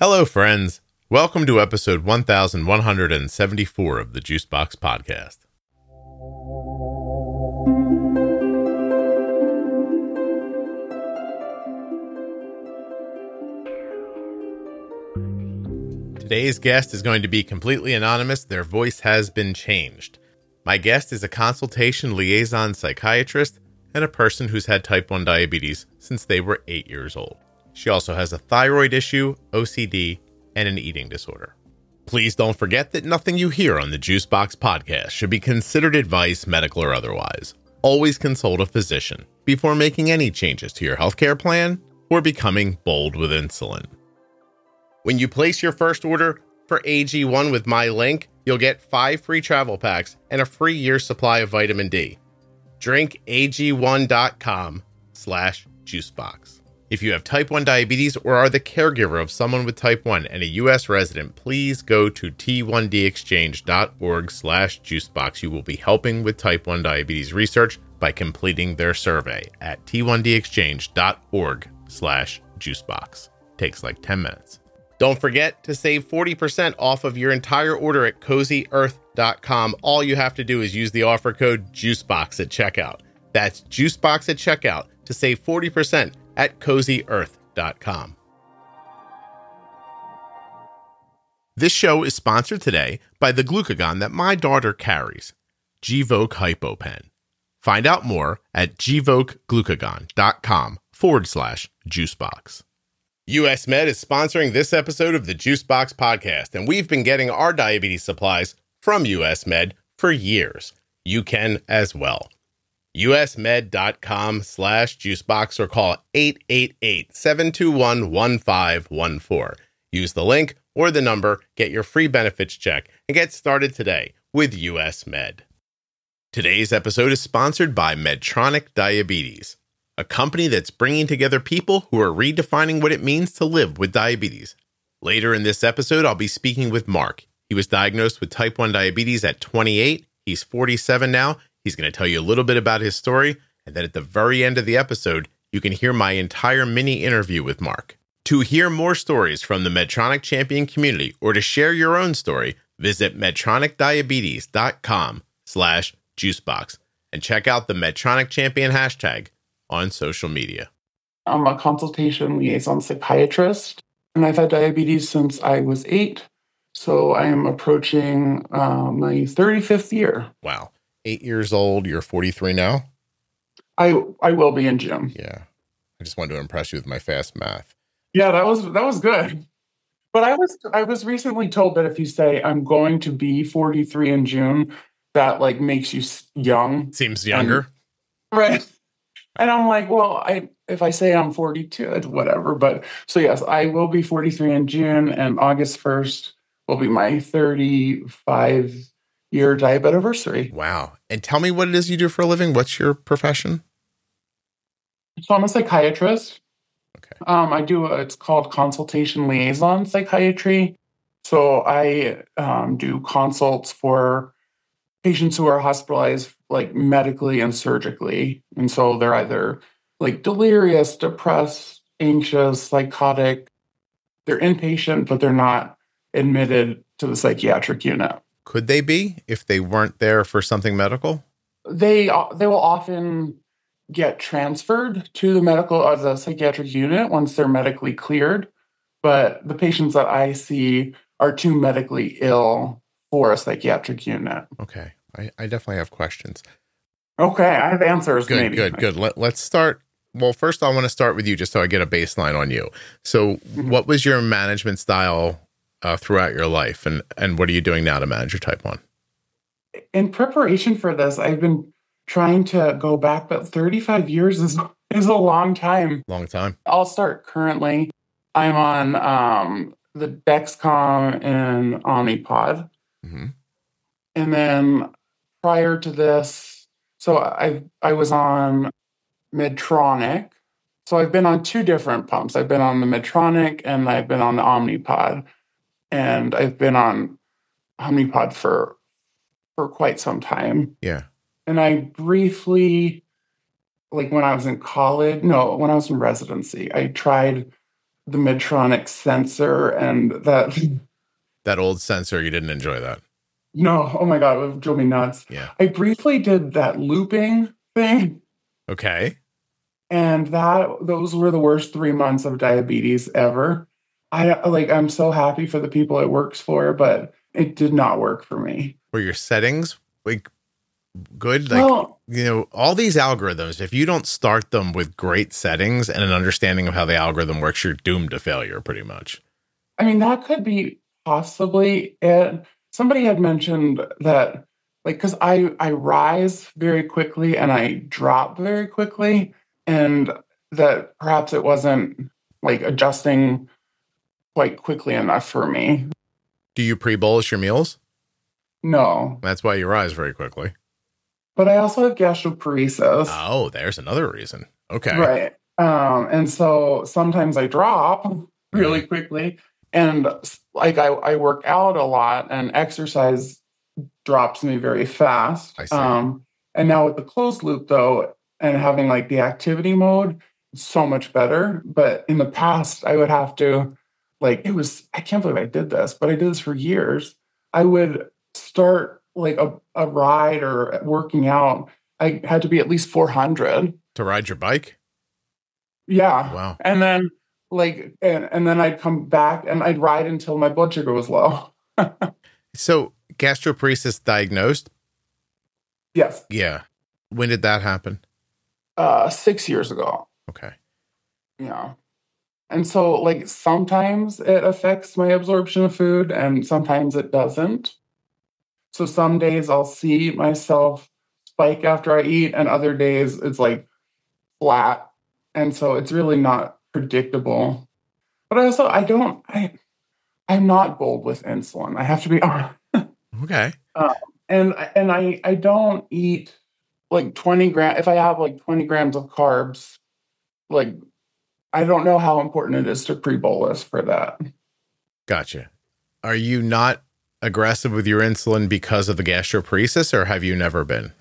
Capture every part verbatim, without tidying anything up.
Hello, friends. Welcome to episode one thousand one hundred seventy-four of the Juicebox Podcast. Today's guest is going to be completely anonymous. Their voice has been changed. My guest is a consultation liaison psychiatrist and a person who's had type one diabetes since they were eight years old. She also has a thyroid issue, O C D, and an eating disorder. Please don't forget that nothing you hear on the Juicebox Podcast should be considered advice, medical or otherwise. Always consult a physician before making any changes to your healthcare plan or becoming bold with insulin. When you place your first order for A G one with my link, you'll get five free travel packs and a free year's supply of vitamin D. Drink A G one dot com slash juicebox. If you have type one diabetes or are the caregiver of someone with type one and a U S resident, please go to T one D exchange dot org slash juicebox. You will be helping with type one diabetes research by completing their survey at T one D exchange dot org slash juicebox. Takes like ten minutes. Don't forget to save forty percent off of your entire order at cozy earth dot com. All you have to do is use the offer code JUICEBOX at checkout. That's JUICEBOX at checkout to save forty percent at cozy earth dot com. This show is sponsored today by the glucagon that my daughter carries, Gvoke HypoPen. Find out more at gvokeglucagon.com forward slash juicebox. U S Med is sponsoring this episode of the Juicebox Podcast, and we've been getting our diabetes supplies from U S Med for years. You can as well. usmed.com slash juicebox or call eight eight eight, seven two one, one five one four. Use the link or the number, get your free benefits check, and get started today with U S Med. Today's episode is sponsored by Medtronic Diabetes, a company that's bringing together people who are redefining what it means to live with diabetes. Later in this episode, I'll be speaking with Mark. He was diagnosed with type one diabetes at twenty-eight. He's forty-seven now. He's going to tell you a little bit about his story, and then at the very end of the episode, you can hear my entire mini interview with Mark. To hear more stories from the Medtronic Champion community or to share your own story, visit medtronicdiabetes.com slash juicebox and check out the Medtronic Champion hashtag on social media. I'm a consultation liaison psychiatrist, and I've had diabetes since I was eight, so I am approaching uh, my thirty-fifth year. Wow. Eight years old, you're forty-three now? I I will be in June. Yeah. I just wanted to impress you with my fast math. Yeah, that was that was good. But I was I was recently told that if you say I'm going to be forty-three in June, that like makes you young. Seems younger. And, right. And I'm like, well, I if I say I'm forty-two, it's whatever. But so yes, I will be forty-three in June, and August first will be my thirty-five year diabetiversary. Wow. And tell me what it is you do for a living. What's your profession? So I'm a psychiatrist. Okay. Um, I do, a, it's called consultation liaison psychiatry. So I um, do consults for patients who are hospitalized like medically and surgically. And so they're either like delirious, depressed, anxious, psychotic. They're inpatient, but they're not admitted to the psychiatric unit. Could they be if they weren't there for something medical? They they will often get transferred to the medical or the psychiatric unit once they're medically cleared. But the patients that I see are too medically ill for a psychiatric unit. Okay. I, I definitely have questions. Okay. I have answers. Good, maybe. good, good. Let, let's start. Well, first I want to start with you just so I get a baseline on you. So mm-hmm. What was your management style Uh, throughout your life, and and what are you doing now to manage your type one? In preparation for this, I've been trying to go back, but thirty-five years is is a long time. Long time. I'll start currently. I'm on um, the Dexcom and Omnipod, mm-hmm. and then prior to this, so I I was on Medtronic. So I've been on two different pumps. I've been on the Medtronic and I've been on the Omnipod. And I've been on Omnipod for for quite some time. Yeah. And I briefly, like when I was in college, no, when I was in residency, I tried the Medtronic sensor and that. That old sensor, you didn't enjoy that. No, oh my God, it drove me nuts. Yeah. I briefly did that looping thing. Okay. And that those were the worst three months of diabetes ever. I like I'm so happy for the people it works for, but it did not work for me. Were your settings like good? Like, well, you know, all these algorithms, if you don't start them with great settings and an understanding of how the algorithm works, you're doomed to failure pretty much. I mean, that could be possibly it. Somebody had mentioned that, like, because I, I rise very quickly and I drop very quickly, and that perhaps it wasn't like adjusting quite quickly enough for me. Do you pre-bolus your meals? No. That's why you rise very quickly. But I also have gastroparesis. Oh, there's another reason. Okay. Right. Um, and so sometimes I drop really quickly. And like I, I work out a lot and exercise drops me very fast. I see. Um, and now with the closed loop though, and having like the activity mode, it's so much better. But in the past, I would have to like, it was, I can't believe I did this, but I did this for years. I would start like a, a ride or working out. I had to be at least four hundred. To ride your bike? Yeah. Wow. And then like, and, and then I'd come back and I'd ride until my blood sugar was low. So gastroparesis diagnosed? Yes. Yeah. When did that happen? Uh, six years ago. Okay. Yeah. And so like sometimes it affects my absorption of food and sometimes it doesn't. So some days I'll see myself spike after I eat and other days it's like flat. And so it's really not predictable. But I also, I don't, I, I'm not bold with insulin. I have to be honest. Okay. Um, and, and I, I don't eat like twenty grams. If I have like twenty grams of carbs, like, I don't know how important it is to pre-bolus for that. Gotcha. Are you not aggressive with your insulin because of the gastroparesis, or have you never been?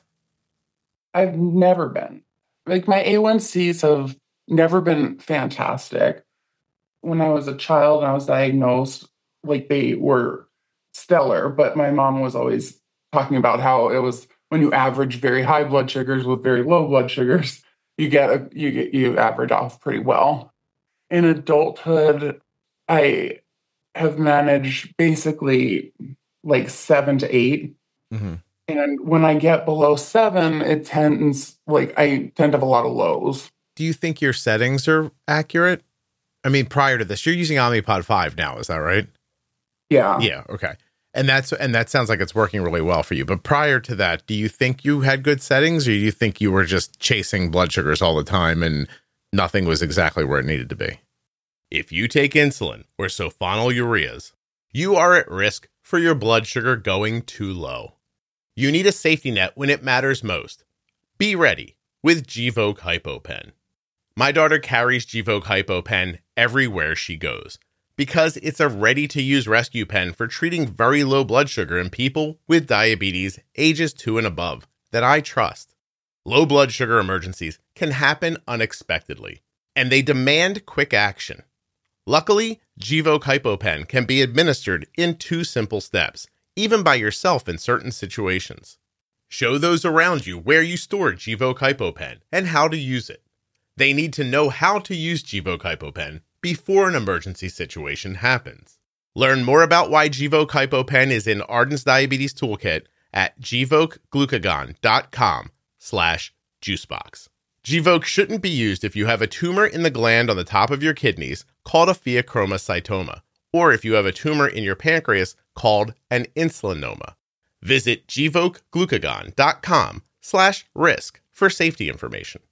I've never been. Like my A one Cs have never been fantastic. When I was a child and I was diagnosed, like they were stellar, but my mom was always talking about how it was when you average very high blood sugars with very low blood sugars, you get a, you get you average off pretty well. In adulthood, I have managed basically like seven to eight. Mm-hmm. And when I get below seven, it tends like I tend to have a lot of lows. Do you think your settings are accurate? I mean, prior to this, you're using Omnipod five now, is that right? Yeah. Yeah. Okay. And that's, and that sounds like it's working really well for you. But prior to that, do you think you had good settings, or do you think you were just chasing blood sugars all the time and nothing was exactly where it needed to be? If you take insulin or sulfonylureas, you are at risk for your blood sugar going too low. You need a safety net when it matters most. Be ready with Gvoke HypoPen. My daughter carries Gvoke HypoPen everywhere she goes because it's a ready-to-use rescue pen for treating very low blood sugar in people with diabetes ages two and above that I trust. Low blood sugar emergencies can happen unexpectedly, and they demand quick action. Luckily, Gvoke HypoPen can be administered in two simple steps, even by yourself in certain situations. Show those around you where you store Gvoke HypoPen and how to use it. They need to know how to use Gvoke HypoPen before an emergency situation happens. Learn more about why Gvoke HypoPen is in Arden's Diabetes Toolkit at gvokeglucagon.com slash juicebox. Gvoke shouldn't be used if you have a tumor in the gland on the top of your kidneys called a pheochromocytoma, or if you have a tumor in your pancreas called an insulinoma. Visit gvokeglucagon.com slash risk for safety information.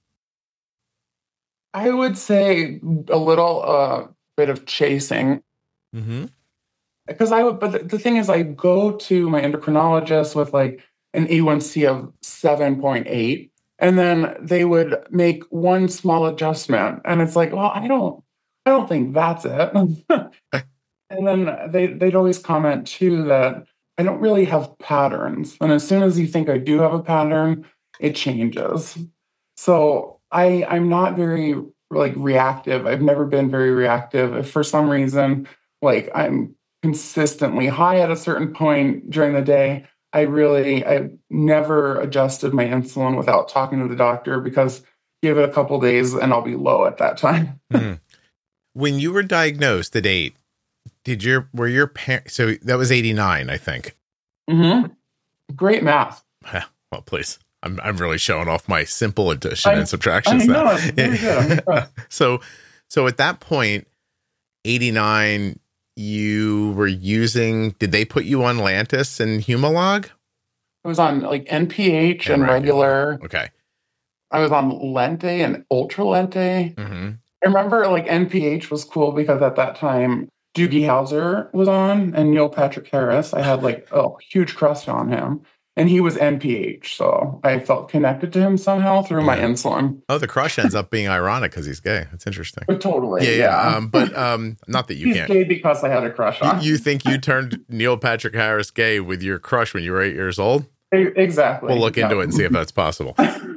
I would say a little uh, bit of chasing. Mm-hmm. Because I would, but the, the thing is, I go to my endocrinologist with like an A one C of seven point eight, and then they would make one small adjustment, and it's like, well, I don't, I don't think that's it. And then they they'd always comment too that I don't really have patterns, and as soon as you think I do have a pattern, it changes. So I I'm not very like reactive. I've never been very reactive. If for some reason, like I'm consistently high at a certain point during the day, I really, I never adjusted my insulin without talking to the doctor, because give it a couple days and I'll be low at that time. Mm. When you were diagnosed at eight, did your, were your parents, so that was eighty-nine, I think. Mm-hmm. Great math. Well, please. I'm I'm really showing off my simple addition I, and subtractions I know, now. it's very good. so, so at that point, eighty-nine, you were using, did they put you on Lantus and Humalog? I was on like N P H and, And regular. regular. Okay. I was on Lente and Ultra Lente. Mm-hmm. I remember like N P H was cool because at that time, Doogie Howser was on and Neil Patrick Harris. I had like a huge crush on him. And he was N P H, so I felt connected to him somehow through my insulin. Oh, the crush ends up being ironic because he's gay. That's interesting. But totally, yeah, yeah. yeah. Um, but um, not that you he's can't. Gay because I had a crush on. You, you think you turned Neil Patrick Harris gay with your crush when you were eight years old? Exactly. We'll look yeah. into it and see if that's possible.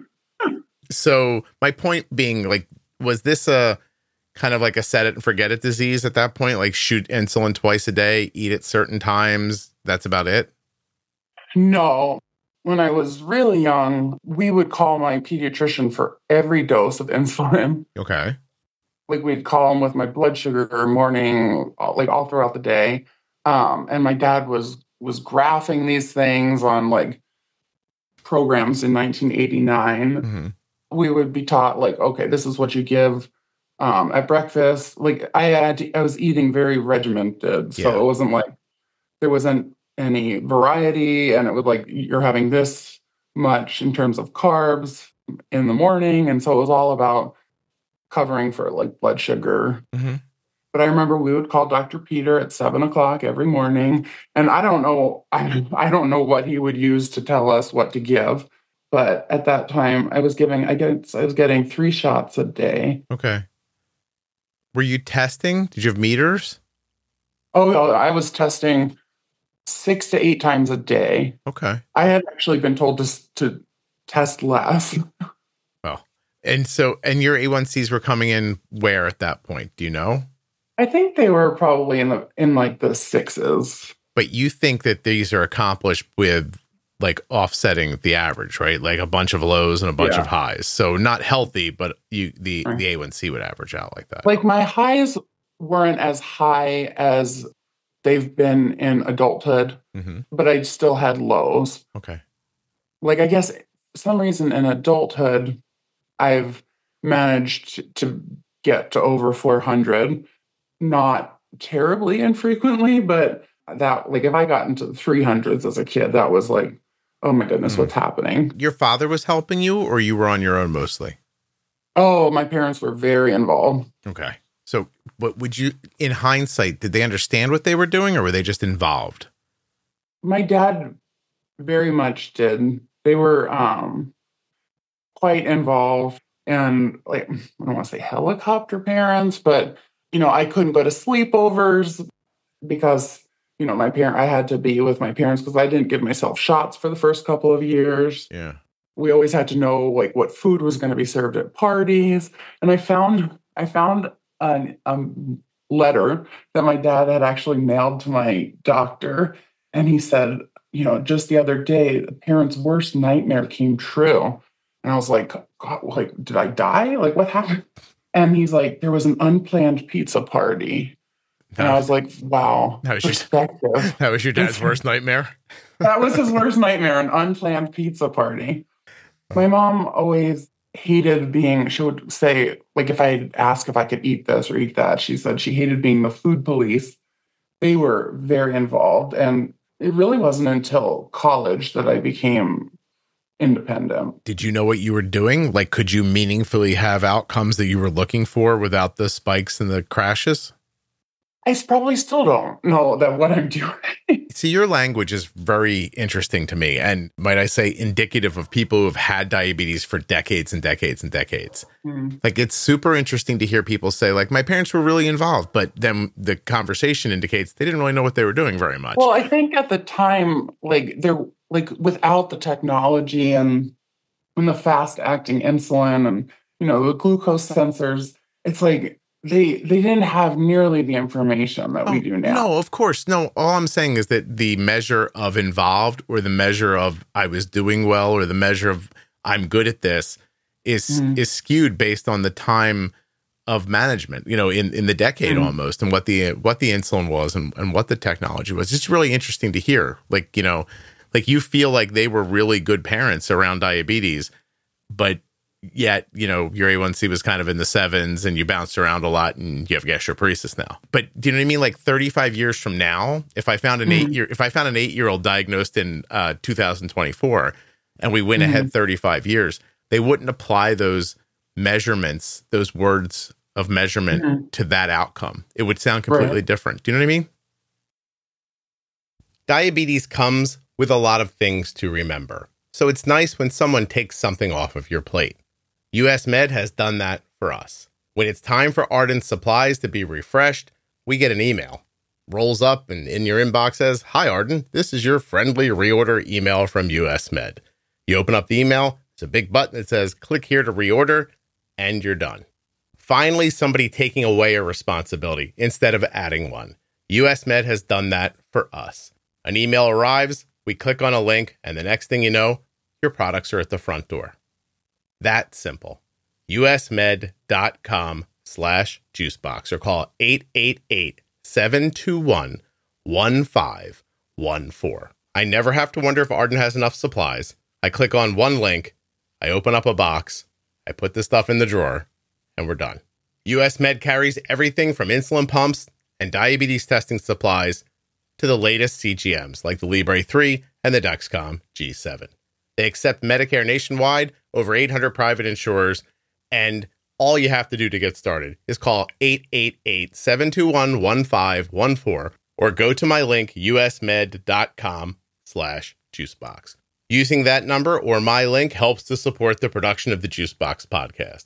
So my point being, like, was this a kind of like a set it and forget it disease at that point? Like shoot insulin twice a day, eat at certain times. That's about it? No. When I was really young, we would call my pediatrician for every dose of insulin. Okay. Like we'd call him with my blood sugar morning, like all throughout the day. Um, and my dad was was graphing these things on like programs in nineteen eighty-nine. Mm-hmm. We would be taught like, okay, this is what you give um, at breakfast. Like I had, to, I was eating very regimented, so Yeah. it wasn't like there wasn't any variety, and it was like you're having this much in terms of carbs in the morning, and so it was all about covering for like blood sugar. Mm-hmm. But I remember we would call Doctor Peter at seven o'clock every morning, and I don't know, I, I don't know what he would use to tell us what to give. But at that time, I was giving, I guess I was getting three shots a day. Okay. Were you testing? Did you have meters? Oh, I was testing six to eight times a day. Okay. I had actually been told to to test less. Well, and so, and your A one Cs were coming in where at that point? Do you know? I think they were probably in the in like the sixes. But you think that these are accomplished with like offsetting the average, right? Like a bunch of lows and a bunch Yeah. of highs. So not healthy, but you the Right. the A one C would average out like that. Like my highs weren't as high as they've been in adulthood, Mm-hmm. but I still had lows. Okay. Like I guess for some reason in adulthood, I've managed to get to over four hundred, not terribly infrequently, but that like if I got into the three hundreds as a kid, that was like, oh my goodness, Mm. what's happening? Your father was helping you, or you were on your own mostly? Oh, my parents were very involved. Okay. So, what would you, in hindsight, did they understand what they were doing, or were they just involved? My dad very much did. They were um, quite involved, and like I don't want to say helicopter parents, but you know, I couldn't go to sleepovers because you know my parent. I had to be with my parents because I didn't give myself shots for the first couple of years. Yeah. We always had to know like what food was going to be served at parties, and I found I found an um, letter that my dad had actually mailed to my doctor, and he said, you know, just the other day, the parents' worst nightmare came true, and I was like, God, like, did I die? Like, what happened? And he's like, there was an unplanned pizza party, and I was like, wow, That was your- perspective. That was your dad's worst nightmare? That was his worst nightmare, an unplanned pizza party. My mom always hated being, she would say, like, if I asked if I could eat this or eat that, she said she hated being the food police. They were very involved. And it really wasn't until college that I became independent. Did you know what you were doing? Like, could you meaningfully have outcomes that you were looking for without the spikes and the crashes? I probably still don't know that what I'm doing. See, your language is very interesting to me, and might I say, indicative of people who have had diabetes for decades and decades and decades. Mm. Like, it's super interesting to hear people say, like, my parents were really involved, but then the conversation indicates they didn't really know what they were doing very much. Well, I think at the time, like, there, like, without the technology and, and the fast acting insulin and, you know, the glucose sensors, it's like they they didn't have nearly the information that oh, we do now. No, of course. No, all I'm saying is that the measure of involved or the measure of I was doing well or the measure of I'm good at this is mm. is skewed based on the time of management, you know, in, in the decade mm. almost, and what the what the insulin was and, and what the technology was. It's really interesting to hear. Like, you know, like you feel like they were really good parents around diabetes, but yet, you know, your A one C was kind of in the sevens and you bounced around a lot and you have gastroparesis now. But do you know what I mean? Like thirty-five years from now, if I found an mm-hmm. eight year, if I found an eight year old diagnosed in uh, two thousand twenty-four and we went mm-hmm. ahead thirty-five years, they wouldn't apply those measurements, those words of measurement mm-hmm. to that outcome. It would sound completely right. different. Do you know what I mean? Diabetes comes with a lot of things to remember. So it's nice when someone takes something off of your plate. U S Med has done that for us. When it's time for Ardent supplies to be refreshed, we get an email. Rolls up and in your inbox says, "Hi Ardent, this is your friendly reorder email from U S Med." You open up the email, there's a big button that says, "Click here to reorder," and you're done. Finally, somebody taking away a responsibility instead of adding one. U S Med has done that for us. An email arrives, we click on a link, and the next thing you know, your products are at the front door. That simple. usmed.com slash juicebox or call eight eight eight, seven two one, one five one four. I never have to wonder if Ardent has enough supplies. I click on one link, I open up a box, I put the stuff in the drawer, and we're done. U S Med carries everything from insulin pumps and diabetes testing supplies to the latest C G Ms like the Libre three and the Dexcom G seven. They accept Medicare nationwide, over eight hundred private insurers, and all you have to do to get started is call eight eight eight, seven two one, one five one four or go to my link, usmed.com slash juicebox. Using that number or my link helps to support the production of the Juicebox podcast.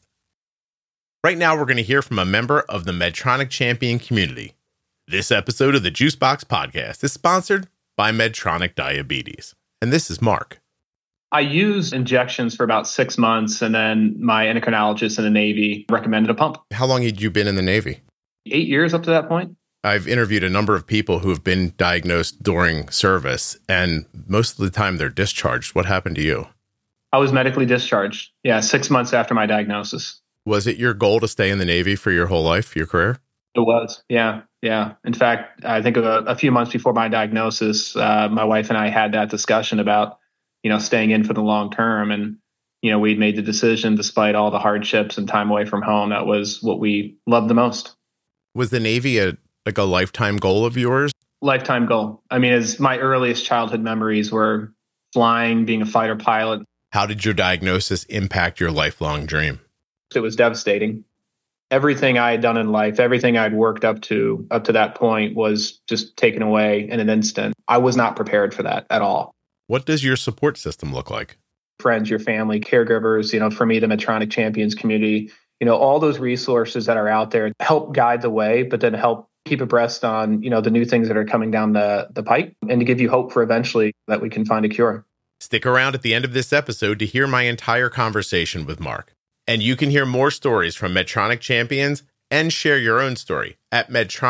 Right now, we're going to hear from a member of the Medtronic Champion community. This episode of the Juicebox podcast is sponsored by Medtronic Diabetes. And this is Mark. I used injections for about six months, and then my endocrinologist in the Navy recommended a pump. How long had you been in the Navy? Eight years up to that point. I've interviewed a number of people who have been diagnosed during service, and most of the time they're discharged. What happened to you? I was medically discharged. Yeah, six months after my diagnosis. Was it your goal to stay in the Navy for your whole life, your career? It was. Yeah. Yeah. In fact, I think a, a few months before my diagnosis, uh, my wife and I had that discussion about, you know, staying in for the long term. And, you know, we'd made the decision despite all the hardships and time away from home. That was what we loved the most. Was the Navy a like a lifetime goal of yours? Lifetime goal. I mean, as my earliest childhood memories were flying, being a fighter pilot. How did your diagnosis impact your lifelong dream? It was devastating. Everything I had done in life, everything I'd worked up to up to that point was just taken away in an instant. I was not prepared for that at all. What does your support system look like? Friends, your family, caregivers, you know, for me, the Medtronic Champions community, you know, all those resources that are out there help guide the way, but then help keep abreast on, you know, the new things that are coming down the, the pike and to give you hope for eventually that we can find a cure. Stick around at the end of this episode to hear my entire conversation with Mark. And you can hear more stories from Medtronic Champions and share your own story at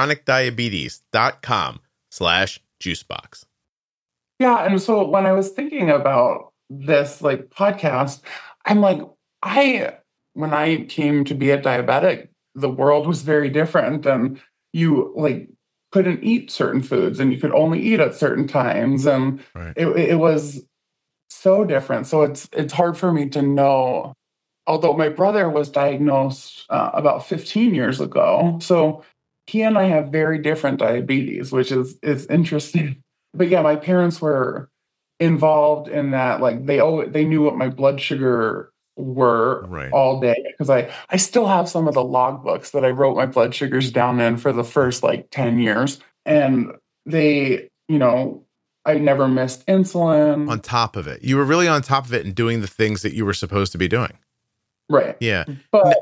medtronicdiabetes.com slash juicebox. Yeah. And so when I was thinking about this like podcast, I'm like, I, when I came to be a diabetic, the world was very different. And you like couldn't eat certain foods and you could only eat at certain times. And right. it, it was so different. So it's, it's hard for me to know. Although my brother was diagnosed uh, about fifteen years ago. So he and I have very different diabetes, which is, is interesting. But yeah, my parents were involved in that. Like they always, they knew what my blood sugar were right. all day. Because I, I still have some of the logbooks that I wrote my blood sugars down in for the first like ten years. And they, you know, I never missed insulin. On top of it. You were really on top of it and doing the things that you were supposed to be doing. Right. Yeah. But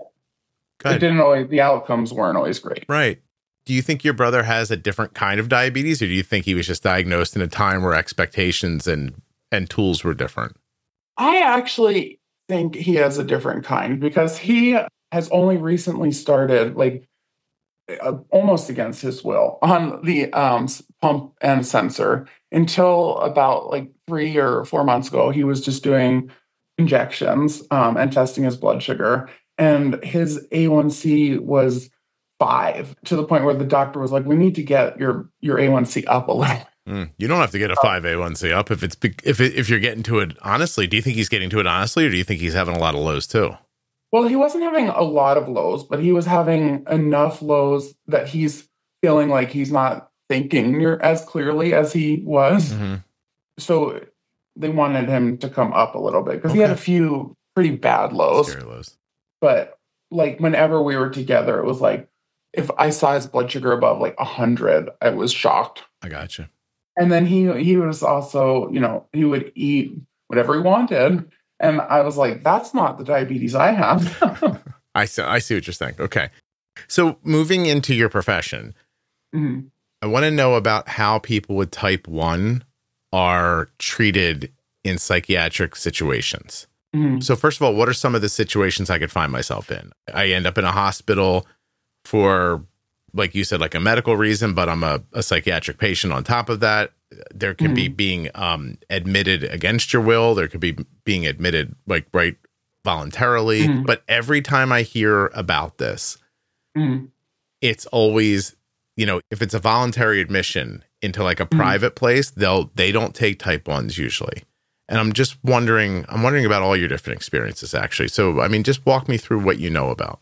it didn't always, the outcomes weren't always great. Right. Do you think your brother has a different kind of diabetes, or do you think he was just diagnosed in a time where expectations and, and tools were different? I actually think he has a different kind because he has only recently started, like uh, almost against his will, on the um, pump and sensor. Until about like three or four months ago, he was just doing injections um, and testing his blood sugar. And his A one C was five, to the point where the doctor was like, we need to get your, your A one C up a little. Mm, you don't have to get a five A one C up if it's if it, if you're getting to it honestly. Do you think he's getting to it honestly, or do you think he's having a lot of lows too? Well, he wasn't having a lot of lows, but he was having enough lows that he's feeling like he's not thinking near as clearly as he was. Mm-hmm. So they wanted him to come up a little bit because Okay. he had a few pretty bad lows. Scary lows. But like whenever we were together, it was like if I saw his blood sugar above like one hundred, I was shocked. I gotcha. And then he he was also, you know, he would eat whatever he wanted. And I was like, that's not the diabetes I have. I see, I see what you're saying. Okay. So moving into your profession, mm-hmm. I want to know about how people with type one are treated in psychiatric situations. Mm-hmm. So first of all, what are some of the situations I could find myself in? I end up in a hospital for, like you said, like a medical reason, but I'm a, a psychiatric patient on top of that. There could mm-hmm. be being um, admitted against your will. There could be being admitted like right voluntarily. Mm-hmm. But every time I hear about this, mm-hmm. it's always, you know, if it's a voluntary admission into like a mm-hmm. private place, they'll they don't take type ones usually. And I'm just wondering, I'm wondering about all your different experiences, actually. So, I mean, just walk me through what you know about.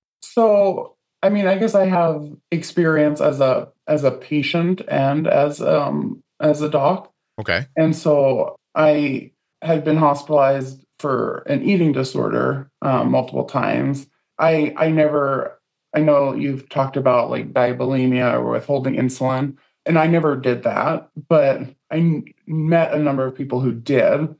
So, I mean, I guess I have experience as a as a patient and as um as a doc. Okay. And so I had been hospitalized for an eating disorder um, multiple times. I I never, I know you've talked about like diabulimia or withholding insulin, and I never did that, but I met a number of people who did.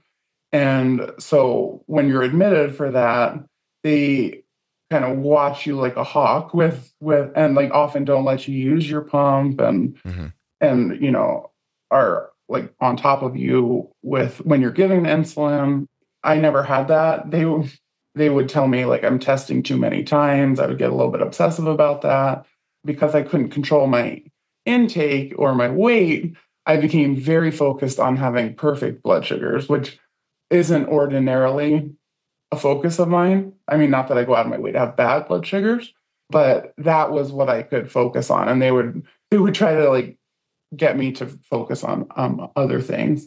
And so when you're admitted for that, they kind of watch you like a hawk with, with, and like often don't let you use your pump and, mm-hmm. and, you know, are like on top of you with when you're giving the insulin. I never had that. They, they would tell me like I'm testing too many times. I would get a little bit obsessive about that because I couldn't control my intake or my weight. I became very focused on having perfect blood sugars, which isn't ordinarily a focus of mine. I mean, not that I go out of my way to have bad blood sugars, but that was what I could focus on. And they would, they would try to like get me to focus on um, other things.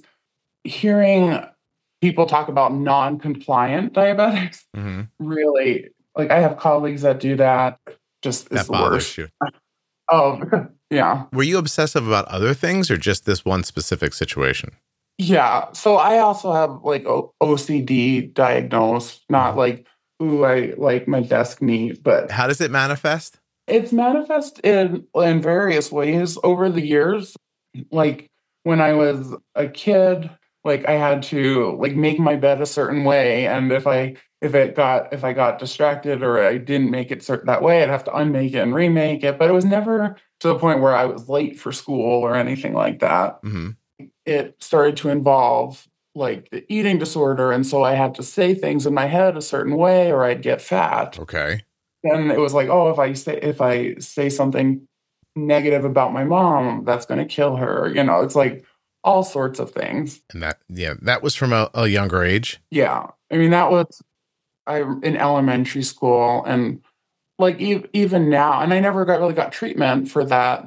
Hearing people talk about non-compliant diabetics, mm-hmm. really, like I have colleagues that do that. Just is that the bothers worst. You. Oh, yeah. Were you obsessive about other things or just this one specific situation? Yeah. So I also have like O C D diagnosed, not like, ooh, I like my desk neat, but how does it manifest? It's manifest in, in various ways over the years. Like when I was a kid, like I had to like make my bed a certain way. And if I, if it got, if I got distracted or I didn't make it certain that way, I'd have to unmake it and remake it. But it was never to the point where I was late for school or anything like that. Mm-hmm. It started to involve like the eating disorder. And so I had to say things in my head a certain way or I'd get fat. Okay. Then it was like, oh, if I say, if I say something negative about my mom, that's going to kill her. You know, it's like all sorts of things. And that, yeah, that was from a, a younger age. Yeah. I mean, that was I in elementary school and like e- even now, and I never got really got treatment for that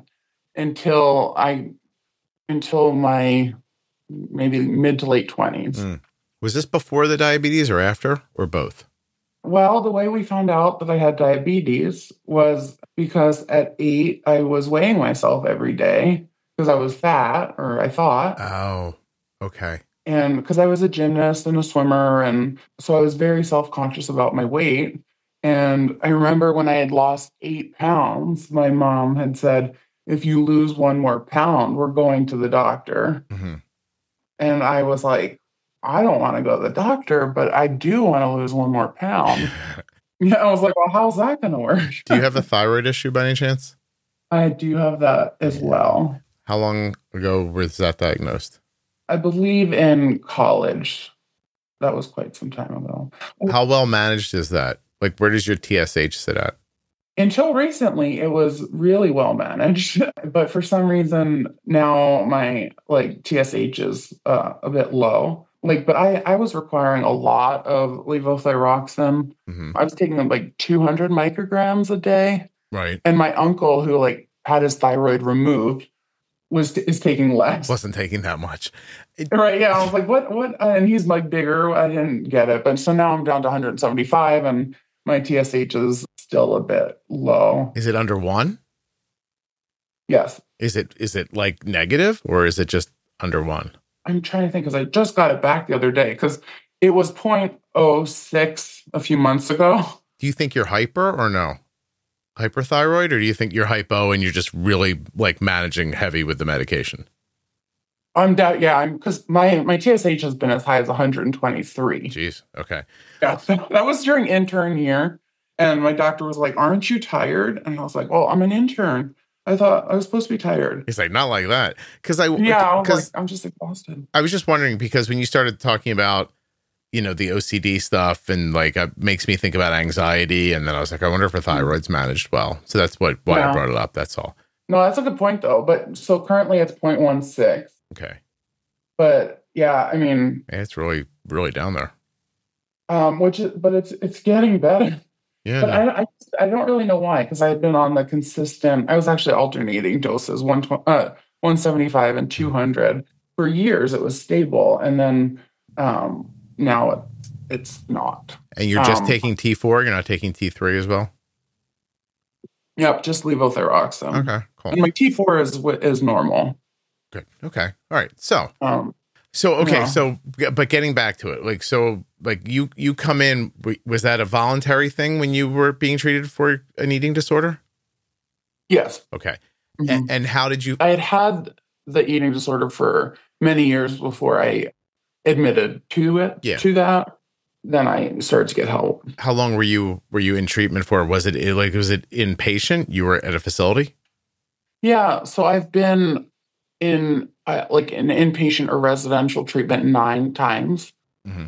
until I, until my maybe mid to late twenties. Mm. Was this before the diabetes or after or both? Well, the way we found out that I had diabetes was because at eight, I was weighing myself every day because I was fat, or I thought. Oh, okay. And because I was a gymnast and a swimmer, and so I was very self-conscious about my weight. And I remember when I had lost eight pounds, my mom had said, if you lose one more pound, we're going to the doctor. Mm-hmm. And I was like, I don't want to go to the doctor, but I do want to lose one more pound. Yeah, I was like, well, how's that going to work? Do you have a thyroid issue by any chance? I do have that as well. How long ago was that diagnosed? I believe in college. That was quite some time ago. How well managed is that Like, where does your T S H sit at? Until recently, it was really well managed, but for some reason now my like T S H is uh, a bit low. Like, but I, I was requiring a lot of levothyroxine. Mm-hmm. I was taking like two hundred micrograms a day. Right. And my uncle, who like had his thyroid removed, was is taking less. Wasn't taking that much. It, right. Yeah. I was like, what, what? And he's like bigger. I didn't get it. But so now I'm down to one hundred seventy-five and my T S H is still a bit low. Is it under one? Yes. Is it is it like negative or is it just under one? I'm trying to think because I just got it back the other day because it was zero point zero six a few months ago. Do you think you're hyper or no? Hyperthyroid, or do you think you're hypo and you're just really like managing heavy with the medication? I'm down. Yeah, I'm because my my T S H has been as high as one hundred twenty-three. Jeez. Okay. Yeah, so that was during intern year. And my doctor was like, aren't you tired? And I was like, well, I'm an intern. I thought I was supposed to be tired. He's like, not like that. Because I, yeah, I was like, I'm just exhausted. I was just wondering, because when you started talking about, you know, the O C D stuff and like, it makes me think about anxiety. And then I was like, I wonder if her thyroid's managed well. So that's what, why yeah. I brought it up. That's all. No, that's a good point though. But so currently it's zero point one six. Okay. But yeah, I mean, yeah, it's really, really down there. Um, which is, but it's, it's getting better. Yeah, but no. I, I I don't really know why, because I had been on the consistent. I was actually alternating doses, one uh, one seventy five and two hundred for years. It was stable, and then um, now it, it's not. And you're just um, taking T four. You're not taking T three as well. Yep, just levothyroxine. Okay, cool. And my T four is is normal. Good. Okay. All right. So. Um, So, okay. Yeah. So, but getting back to it, like, so like you, you come in, was that a voluntary thing when you were being treated for an eating disorder? Yes. Okay. Mm-hmm. And, and how did you, I had had the eating disorder for many years before I admitted to it, yeah. to that. Then I started to get help. How long were you, were you in treatment for? Was it like, was it inpatient? You were at a facility? Yeah. So I've been in uh, like an inpatient or residential treatment nine times. Mm-hmm.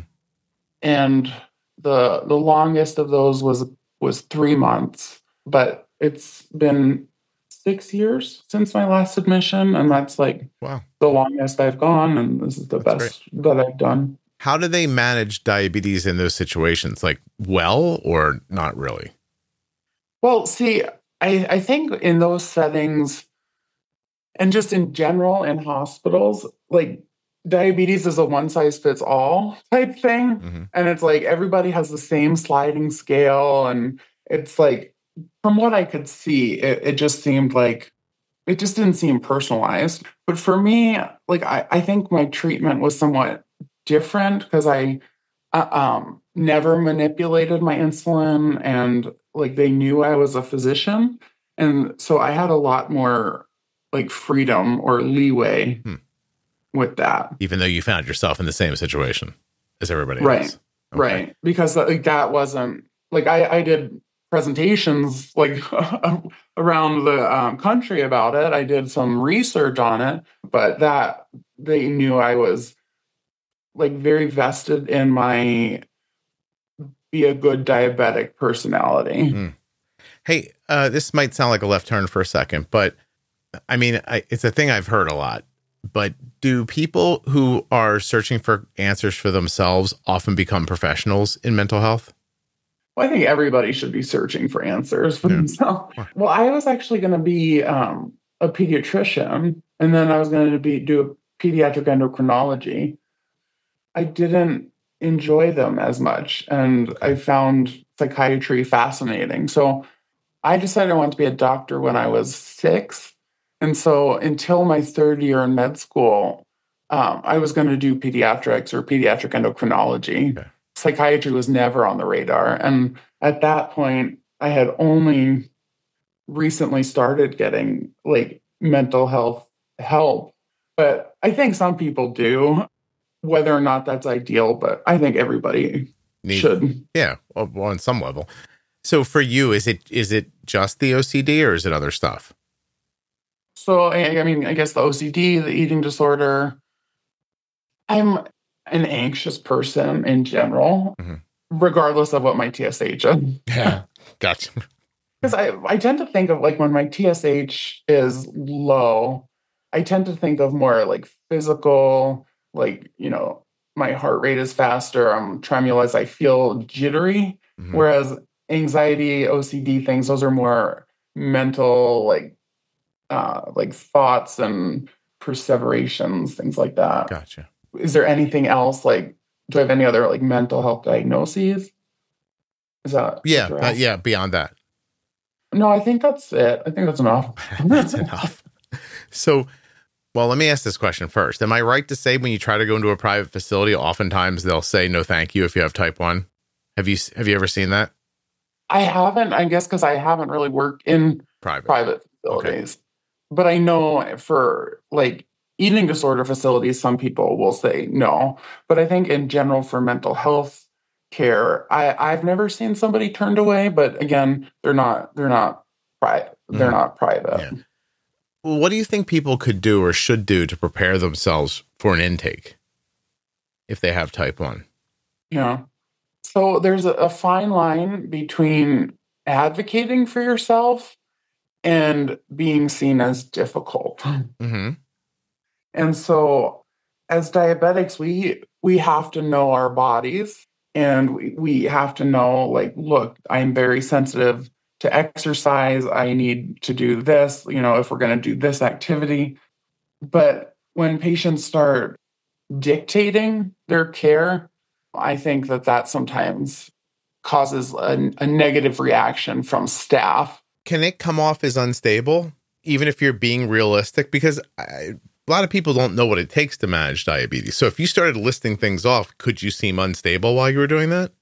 And the the longest of those was was three months, but it's been six years since my last admission, and that's like wow. the longest I've gone, and this is the that's best great. That I've done. How do they manage diabetes in those situations? Like well or not really? Well, see, I, I think in those settings, and just in general in hospitals, like diabetes is a one size fits all type thing. Mm-hmm. And it's like everybody has the same sliding scale. And it's like, from what I could see, it, it just seemed like, it just didn't seem personalized. But for me, like, I, I think my treatment was somewhat different because I uh, um, never manipulated my insulin, and like they knew I was a physician. And so I had a lot more like freedom or leeway hmm. with that. Even though you found yourself in the same situation as everybody right. else. Okay. Right. Because like that wasn't like I, I did presentations like around the um, country about it. I did some research on it, but that they knew I was like very vested in my be a good diabetic personality. Hmm. Hey, uh, this might sound like a left turn for a second, but I mean, I, it's a thing I've heard a lot, but do people who are searching for answers for themselves often become professionals in mental health? Well, I think everybody should be searching for answers for yeah. themselves. Well, I was actually going to be um, a pediatrician, and then I was going to be do a pediatric endocrinology. I didn't enjoy them as much, and I found psychiatry fascinating. So I decided I wanted to be a doctor when I was six. And so until my third year in med school, um, I was going to do pediatrics or pediatric endocrinology. Okay. Psychiatry was never on the radar. And at that point, I had only recently started getting like mental health help. But I think some people do, whether or not that's ideal, but I think everybody Need, should. Yeah, well, on some level. So for you, is it is it just the O C D or is it other stuff? So, I mean, I guess the O C D, the eating disorder. I'm an anxious person in general. Mm-hmm. regardless of what my T S H is. Yeah, gotcha. Because I, I tend to think of like when my T S H is low, I tend to think of more like physical, like, you know, my heart rate is faster, I'm tremulous, I feel jittery. Mm-hmm. Whereas anxiety, O C D things, those are more mental, like, uh, like thoughts and perseverations, things like that. Gotcha. Is there anything else? Like, do I have any other like mental health diagnoses? Is that? Yeah. Uh, yeah. Beyond that. No, I think that's it. I think that's enough. That's enough. So, well, let me ask this question first. Am I right to say when you try to go into a private facility, oftentimes they'll say no, thank you if you have type one? Have you have you ever seen that? I haven't, I guess, because I haven't really worked in private, private facilities. Okay. But I know for like eating disorder facilities, some people will say no. But I think in general for mental health care, I, I've never seen somebody turned away. But again, they're not they're not private. They're mm. not private. Yeah. Well, what do you think people could do or should do to prepare themselves for an intake if they have type one? Yeah. So there's a, a fine line between advocating for yourself and being seen as difficult. Mm-hmm. And so as diabetics, we we have to know our bodies, and we, we have to know, like, look, I'm very sensitive to exercise. I need to do this, you know, if we're going to do this activity. But when patients start dictating their care, I think that that sometimes causes a, a negative reaction from staff. Can it come off as unstable, even if you're being realistic? Because I, a lot of people don't know what it takes to manage diabetes. So if you started listing things off, could you seem unstable while you were doing that?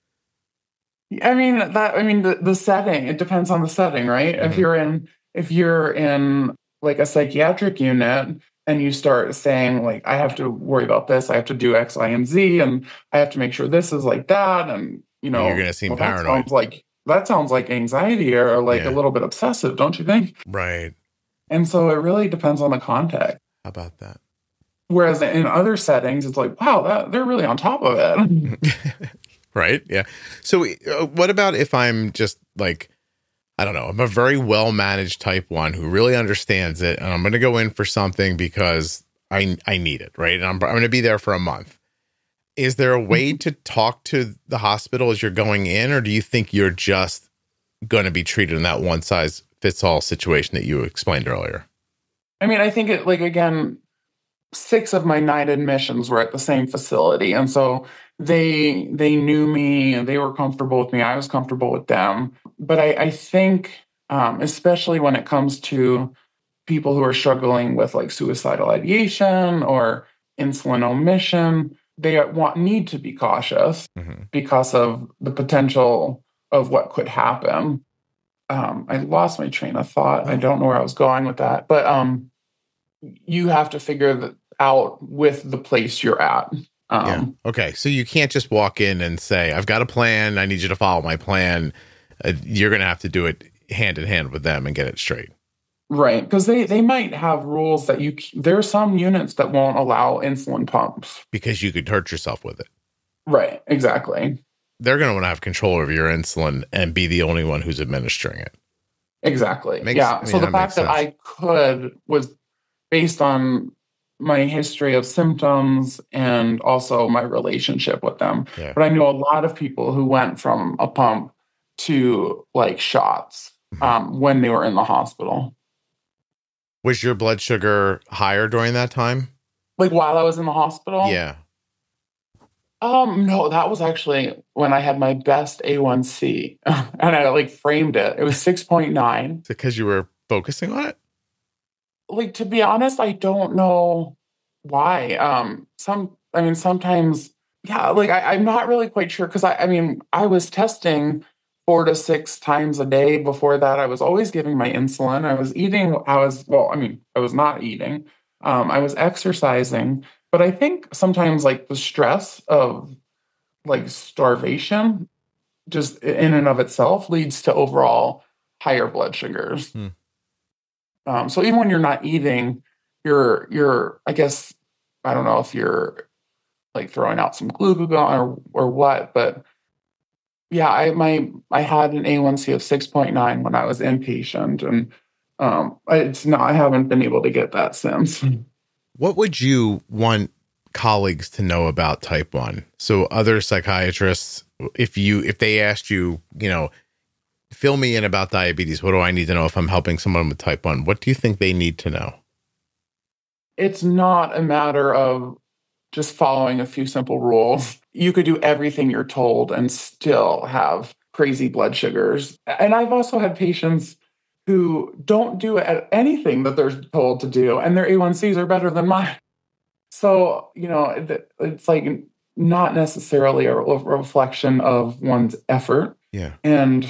I mean, that, I mean, the, the setting, it depends on the setting, right? Mm-hmm. If you're in, if you're in like a psychiatric unit and you start saying like, I have to worry about this, I have to do X, Y, and Z, and I have to make sure this is like that. And, you know, you're going to seem well, paranoid. That sounds like, that sounds like anxiety or like yeah. a little bit obsessive, don't you think? Right. And so it really depends on the context. How about that? Whereas in other settings, it's like, wow, that, they're really on top of it. Right. Yeah. So uh, what about if I'm just like, I don't know, I'm a very well-managed type one who really understands it, and I'm going to go in for something because I I need it, right? And I'm, I'm going to be there for a month. Is there a way to talk to the hospital as you're going in, or do you think you're just going to be treated in that one-size-fits-all situation that you explained earlier? I mean, I think it, like, again, six of my nine admissions were at the same facility, and so they they knew me, and they were comfortable with me. I was comfortable with them. But I, I think, um, especially when it comes to people who are struggling with like suicidal ideation or insulin omission, they want need to be cautious mm-hmm. because of the potential of what could happen. Um, I lost my train of thought. I don't know where I was going with that, but um, you have to figure that out with the place you're at. Um, yeah. Okay. So you can't just walk in and say, I've got a plan. I need you to follow my plan. Uh, you're going to have to do it hand in hand with them and get it straight. Right. Because they, they might have rules that you, there are some units that won't allow insulin pumps. Because you could hurt yourself with it. Right. Exactly. They're going to want to have control over your insulin and be the only one who's administering it. Exactly. Makes, yeah. I mean, so the that fact that I could was based on my history of symptoms and also my relationship with them. Yeah. But I know a lot of people who went from a pump to like shots mm-hmm. um, when they were in the hospital. Was your blood sugar higher during that time? Like while I was in the hospital? Yeah. Um, no, that was actually when I had my best A one C and I like framed it. It was six point nine. Is it because you were focusing on it? Like, to be honest, I don't know why. Um, some, I mean, sometimes, yeah, like I, I'm not really quite sure. Cause I, I mean, I was testing four to six times a day. Before that, I was always giving my insulin. I was eating, I was, well, I mean, I was not eating. Um, I was exercising, but I think sometimes like the stress of like starvation just in and of itself leads to overall higher blood sugars. Hmm. Um, so even when you're not eating, you're, you're, I guess, I don't know if you're like throwing out some glucagon or, or what, but yeah, I my I had an A one C of six point nine when I was inpatient, and um, it's not. I haven't been able to get that since. What would you want colleagues to know about type one? So other psychiatrists, if you if they asked you, you know, fill me in about diabetes, what do I need to know if I'm helping someone with type one? What do you think they need to know? It's not a matter of just following a few simple rules. You could do everything you're told and still have crazy blood sugars. And I've also had patients who don't do anything that they're told to do, and their A one Cs are better than mine. So, you know, it's like not necessarily a reflection of one's effort. Yeah. And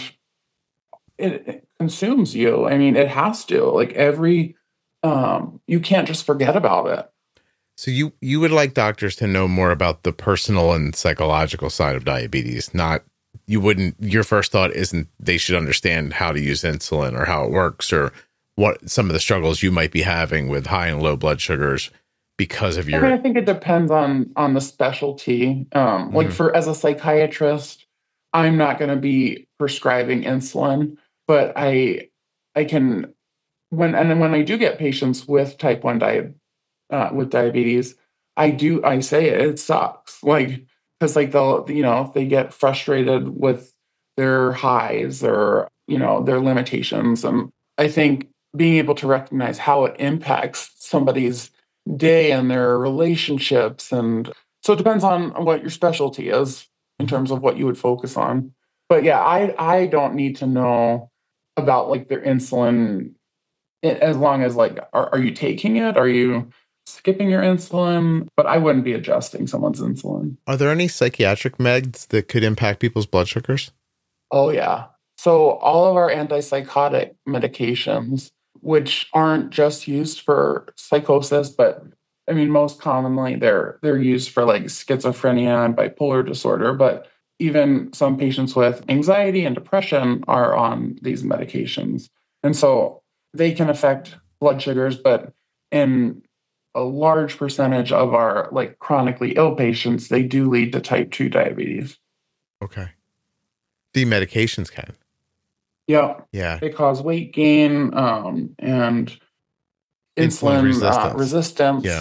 it, it consumes you. I mean, it has to. Like every, um, you can't just forget about it. So you, you would like doctors to know more about the personal and psychological side of diabetes, not, you wouldn't, your first thought isn't they should understand how to use insulin or how it works or what some of the struggles you might be having with high and low blood sugars because of your... I mean, I think it depends on, on the specialty. Um, mm-hmm. Like for, as a psychiatrist, I'm not going to be prescribing insulin, but I, I can, when, and then when I do get patients with type one diabetes, Uh, with diabetes, I do, I say it, it sucks. Like, because like they'll, you know, they get frustrated with their highs or, you know, their limitations. And I think being able to recognize how it impacts somebody's day and their relationships. And so it depends on what your specialty is in terms of what you would focus on. But yeah, I, I don't need to know about like their insulin as long as like, are, are you taking it? Are you skipping your insulin? But I wouldn't be adjusting someone's insulin. Are there any psychiatric meds that could impact people's blood sugars? Oh, yeah. So all of our antipsychotic medications, which aren't just used for psychosis, but I mean, most commonly they're they're used for like schizophrenia and bipolar disorder, but even some patients with anxiety and depression are on these medications. And so they can affect blood sugars, but in a large percentage of our like chronically ill patients, they do lead to type two diabetes. Okay. The medications can. Yeah. Yeah. They cause weight gain um, and insulin, insulin resistance. Uh, resistance. Yeah.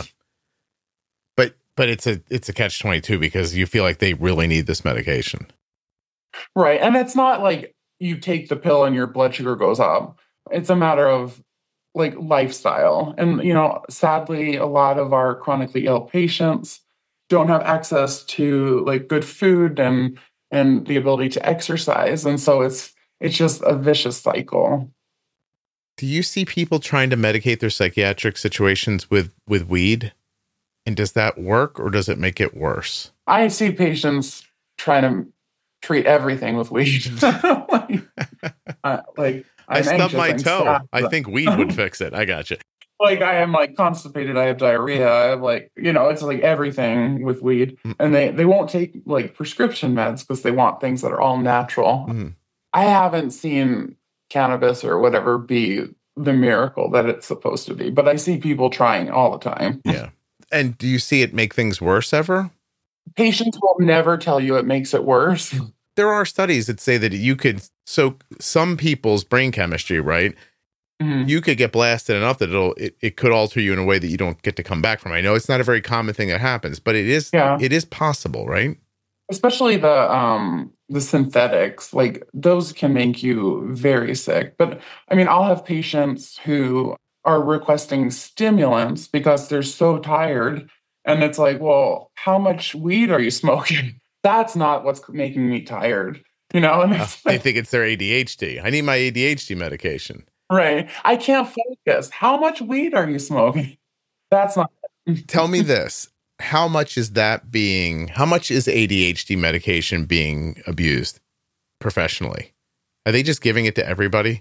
But but it's a it's a catch twenty-two because you feel like they really need this medication. Right. And it's not like you take the pill and your blood sugar goes up. It's a matter of like lifestyle. And, you know, sadly, a lot of our chronically ill patients don't have access to like good food and, and the ability to exercise. And so it's, it's just a vicious cycle. Do you see people trying to medicate their psychiatric situations with, with weed? And does that work or does it make it worse? I see patients trying to treat everything with weed. like, uh, like I stubbed my toe. Sad, I think weed would fix it. I got you. Like I am like constipated. I have diarrhea. I have like, you know, it's like everything with weed. Mm. And they, they won't take like prescription meds because they want things that are all natural. Mm. I haven't seen cannabis or whatever be the miracle that it's supposed to be, but I see people trying all the time. Yeah. And do you see it make things worse ever? Patients will never tell you it makes it worse. There are studies that say that you could, so some people's brain chemistry, right? Mm-hmm. You could get blasted enough that it'll, it, it could alter you in a way that you don't get to come back from. I know it's not a very common thing that happens, but it is, yeah. it is possible, right? Especially the, um, the synthetics, like those can make you very sick. But I mean, I'll have patients who are requesting stimulants because they're so tired. And it's like, well, how much weed are you smoking? That's not what's making me tired, you know? And it's uh, like, I think it's their A D H D. I need my A D H D medication. Right. I can't focus. How much weed are you smoking? That's not. Tell me this. How much is that being, how much is A D H D medication being abused professionally? Are they just giving it to everybody?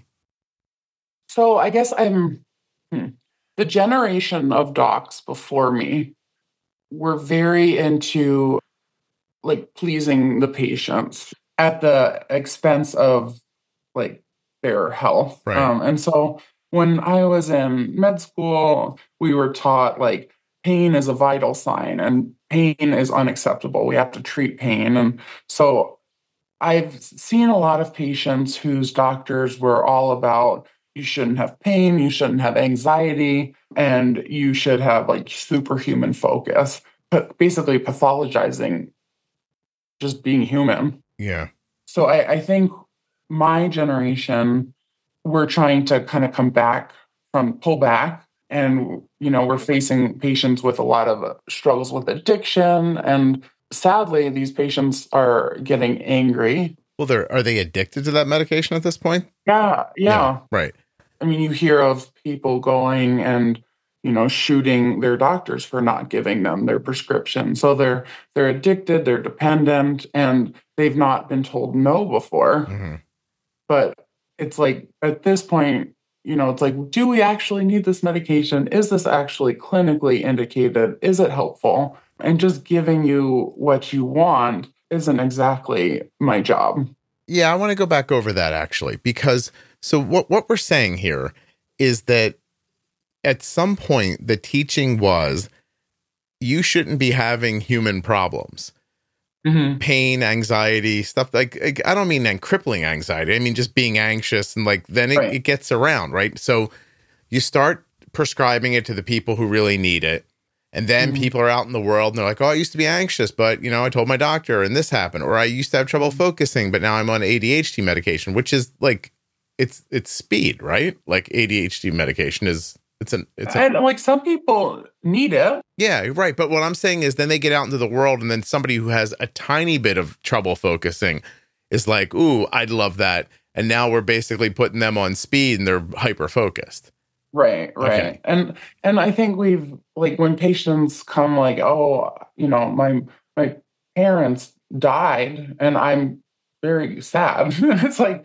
So I guess I'm, hmm, the generation of docs before me were very into like pleasing the patients at the expense of like their health. Right. Um, and so when I was in med school, we were taught like pain is a vital sign and pain is unacceptable. We have to treat pain. And so I've seen a lot of patients whose doctors were all about you shouldn't have pain, you shouldn't have anxiety, and you should have like superhuman focus, but basically pathologizing just being human. Yeah. So I, I think my generation, we're trying to kind of come back from pull back. And, you know, we're facing patients with a lot of struggles with addiction. And sadly, these patients are getting angry. Well, they're, are they addicted to that medication at this point? Yeah, yeah. Yeah, right. I mean, you hear of people going and, you know, shooting their doctors for not giving them their prescription. So they're they're addicted, they're dependent, and they've not been told no before. Mm-hmm. But it's like, at this point, you know, it's like, do we actually need this medication? Is this actually clinically indicated? Is it helpful? And just giving you what you want isn't exactly my job. Yeah, I want to go back over that actually, because so what, what we're saying here is that at some point the teaching was you shouldn't be having human problems. Mm-hmm. Pain, anxiety, stuff like, like, I don't mean then crippling anxiety. I mean, just being anxious and like, then it, right. it gets around, right? So you start prescribing it to the people who really need it. And then mm-hmm. people are out in the world and they're like, oh, I used to be anxious, but you know, I told my doctor and this happened, or I used to have trouble focusing, but now I'm on A D H D medication, which is like, it's, it's speed, right? Like A D H D medication is, It's an, it's a, and like some people need it. Yeah, right. But what I'm saying is then they get out into the world and then somebody who has a tiny bit of trouble focusing is like, ooh, I'd love that. And now we're basically putting them on speed and they're hyper focused. Right, right. Okay. And and I think we've like when patients come like, oh, you know, my my parents died and I'm very sad. It's like,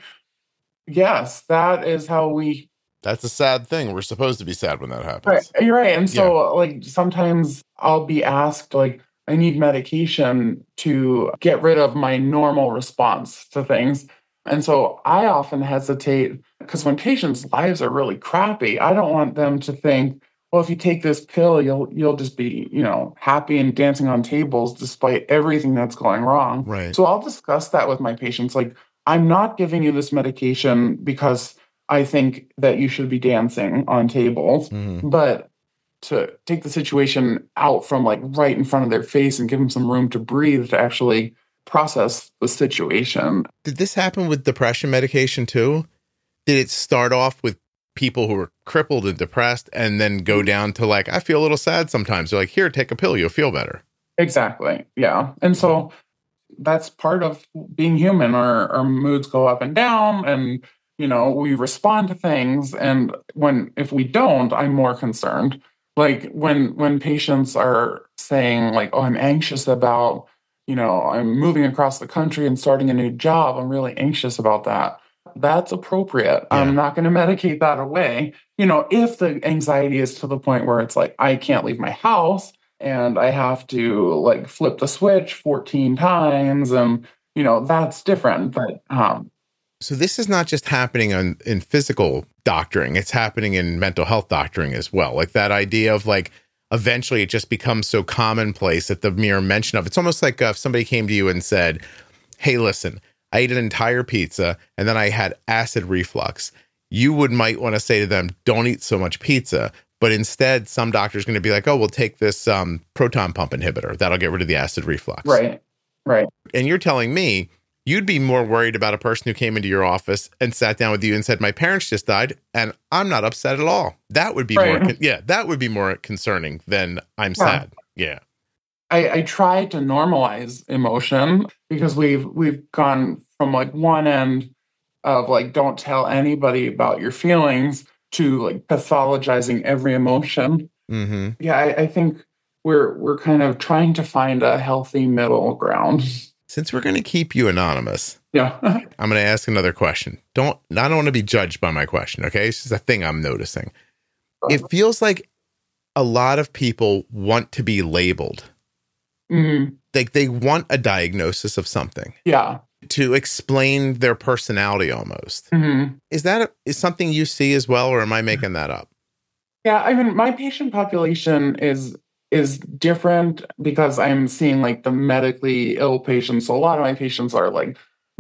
yes, that is how we That's a sad thing. We're supposed to be sad when that happens. Right. You're right. And so, yeah. like, sometimes I'll be asked, like, I need medication to get rid of my normal response to things. And so I often hesitate because when patients' lives are really crappy, I don't want them to think, well, if you take this pill, you'll you'll just be, you know, happy and dancing on tables despite everything that's going wrong. Right. So I'll discuss that with my patients. Like, I'm not giving you this medication because I think that you should be dancing on tables, mm-hmm. but to take the situation out from like right in front of their face and give them some room to breathe to actually process the situation. Did this happen with depression medication too? Did it start off with people who were crippled and depressed and then go down to like, I feel a little sad sometimes. They're like, here, take a pill, you'll feel better. Exactly. Yeah. And so that's part of being human. Our, our moods go up and down and you know, we respond to things. And when, if we don't, I'm more concerned. Like when, when patients are saying like, oh, I'm anxious about, you know, I'm moving across the country and starting a new job. I'm really anxious about that. That's appropriate. Yeah. I'm not going to medicate that away. You know, if the anxiety is to the point where it's like, I can't leave my house and I have to like flip the switch fourteen times and, you know, that's different. But, um, So this is not just happening on, in physical doctoring. It's happening in mental health doctoring as well. Like that idea of like, eventually it just becomes so commonplace that the mere mention of it's almost like uh, if somebody came to you and said, hey, listen, I ate an entire pizza and then I had acid reflux. You would might want to say to them, don't eat so much pizza. But instead, some doctor's going to be like, oh, we'll take this um, proton pump inhibitor. That'll get rid of the acid reflux. Right, right. And you're telling me, you'd be more worried about a person who came into your office and sat down with you and said, my parents just died and I'm not upset at all. That would be right. more, con- yeah, that would be more concerning than I'm yeah. sad. Yeah. I, I try to normalize emotion because we've, we've gone from like one end of like, don't tell anybody about your feelings to like pathologizing every emotion. Mm-hmm. Yeah. I, I think we're, we're kind of trying to find a healthy middle ground. Since we're going to keep you anonymous, yeah, I'm going to ask another question. Don't, I don't want to be judged by my question. Okay. It's just a thing I'm noticing. It feels like a lot of people want to be labeled. Mm-hmm. Like they want a diagnosis of something. Yeah. To explain their personality almost. Mm-hmm. Is that a, is something you see as well, or am I making that up? Yeah. I mean, my patient population is is different because I'm seeing like the medically ill patients. So a lot of my patients are like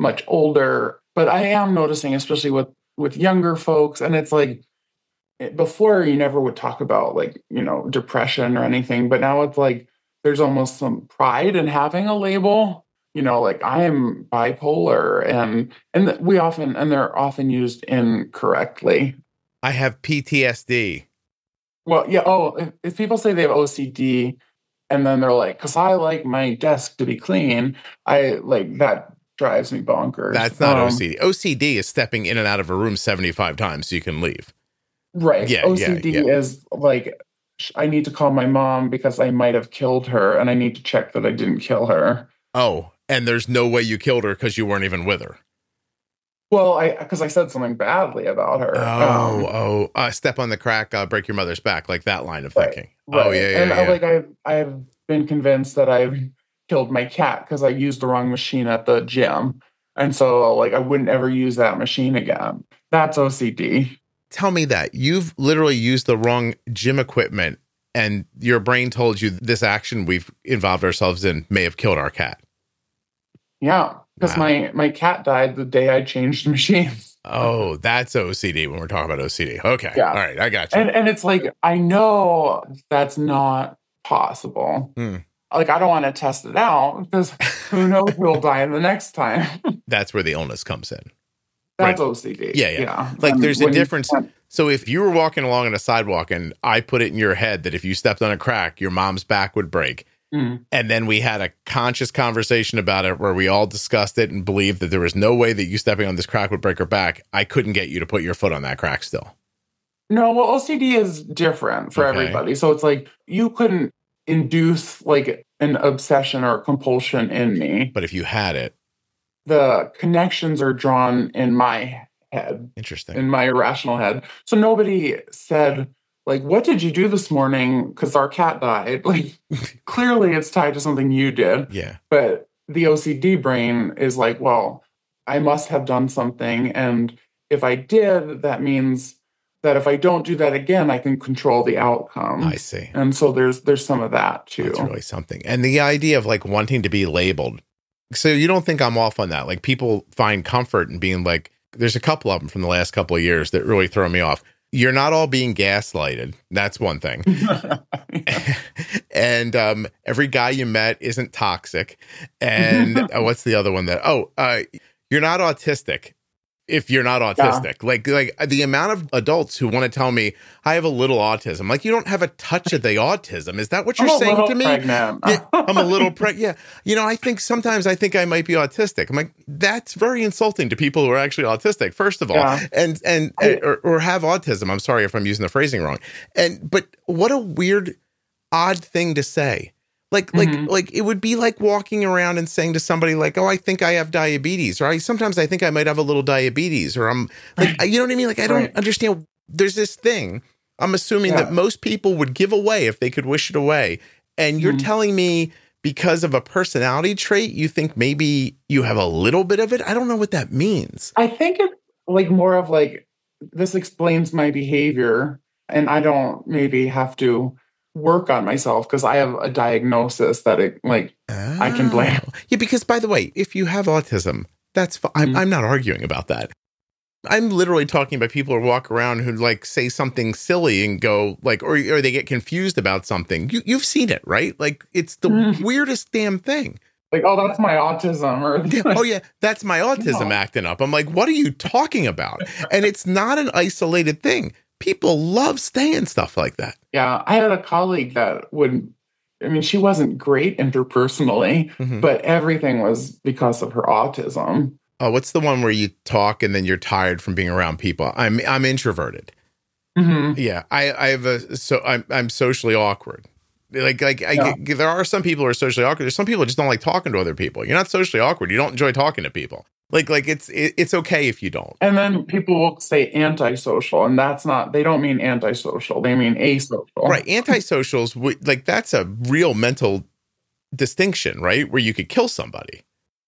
much older. But I am noticing, especially with, with younger folks, and it's like, before you never would talk about like, you know, depression or anything, but now it's like there's almost some pride in having a label, you know, like I am bipolar, and and we often and they're often used incorrectly. I have P T S D. Well, yeah. Oh, if, if people say they have O C D and then they're like, because I like my desk to be clean, I like that drives me bonkers. That's not um, O C D. O C D is stepping in and out of a room seventy-five times so you can leave. Right. Yeah, O C D yeah, yeah. is like, I need to call my mom because I might have killed her and I need to check that I didn't kill her. Oh, and there's no way you killed her because you weren't even with her. Well, I because I said something badly about her. Oh, um, oh, uh, step on the crack, uh, break your mother's back, like that line of right, thinking. right. Oh, yeah, yeah, and yeah. I, like I've I've been convinced that I've killed my cat because I used the wrong machine at the gym, and so like I wouldn't ever use that machine again. That's O C D. Tell me that. You've literally used the wrong gym equipment and your brain told you this action we've involved ourselves in may have killed our cat. Yeah, because Wow. my, my cat died the day I changed machines. Oh, that's O C D when we're talking about O C D. Okay. Yeah. All right. I got you. And and it's like, I know that's not possible. Hmm. Like, I don't want to test it out because who knows who'll die the next time. That's where the illness comes in. That's Right. O C D. Yeah, yeah. yeah. Like, And there's a when you difference. can't- So if you were walking along on a sidewalk and I put it in your head that if you stepped on a crack, your mom's back would break. Mm. And then we had a conscious conversation about it where we all discussed it and believed that there was no way that you stepping on this crack would break her back. I couldn't get you to put your foot on that crack still. No, well, O C D is different for Okay. everybody. So it's like, you couldn't induce like an obsession or compulsion in me. But if you had it, The connections are drawn in my head, interesting. in my irrational head. So nobody said, like, what did you do this morning? Because our cat died. Like, clearly it's tied to something you did. Yeah. But the O C D brain is like, well, I must have done something. And if I did, that means that if I don't do that again, I can control the outcome. I see. And so there's there's some of that too. That's really something. And the idea of like wanting to be labeled. So you don't think I'm off on that? Like, people find comfort in being like, there's a couple of them from the last couple of years that really throw me off. You're not all being gaslighted. That's one thing. And um, every guy you met isn't toxic. And uh, what's the other one that, oh, uh, you're not autistic. If you're not autistic, yeah. like like the amount of adults who want to tell me I have a little autism, like, you don't have a touch of the autism. Is that what you're I'm saying to me? Pregnant. Yeah, I'm a little pregnant. Yeah. You know, I think sometimes I think I might be autistic. I'm like, that's very insulting to people who are actually autistic, first of all, yeah. and, and, I, or, or have autism. I'm sorry if I'm using the phrasing wrong. And, but what a weird, odd thing to say. Like, like, mm-hmm. like it would be like walking around and saying to somebody like, oh, I think I have diabetes, or I, sometimes I think I might have a little diabetes, or I'm like, you know what I mean? Like, I don't right. understand. There's this thing I'm assuming yeah. that most people would give away if they could wish it away. And you're mm-hmm. telling me because of a personality trait, you think maybe you have a little bit of it? I don't know what that means. I think it's like more of like, this explains my behavior and I don't maybe have to work on myself because I have a diagnosis that it like oh. I can blame. Yeah, because by the way, if you have autism, that's fine. I'm, mm-hmm. I'm not arguing about that. I'm literally talking about people who walk around who like say something silly and go like, or or they get confused about something. You you've seen it, right? Like, it's the mm-hmm. weirdest damn thing. Like, oh, that's my autism, or yeah, oh yeah, that's my autism no. acting up. I'm like, what are you talking about? And it's not an isolated thing. People love saying stuff like that. Yeah, I had a colleague that would, I mean, she wasn't great interpersonally, mm-hmm. but everything was because of her autism. Oh, what's the one where you talk and then you're tired from being around people? I'm I'm introverted. Mm-hmm. Yeah, I, I have a so I'm I'm socially awkward. Like like yeah. I, there are some people who are socially awkward. There's some people who just don't like talking to other people. You're not socially awkward. You don't enjoy talking to people. Like, like it's it, it's okay if you don't. And then people will say antisocial, and that's not, they don't mean antisocial. They mean asocial. Right. Antisocials, like, that's a real mental distinction, right? Where you could kill somebody.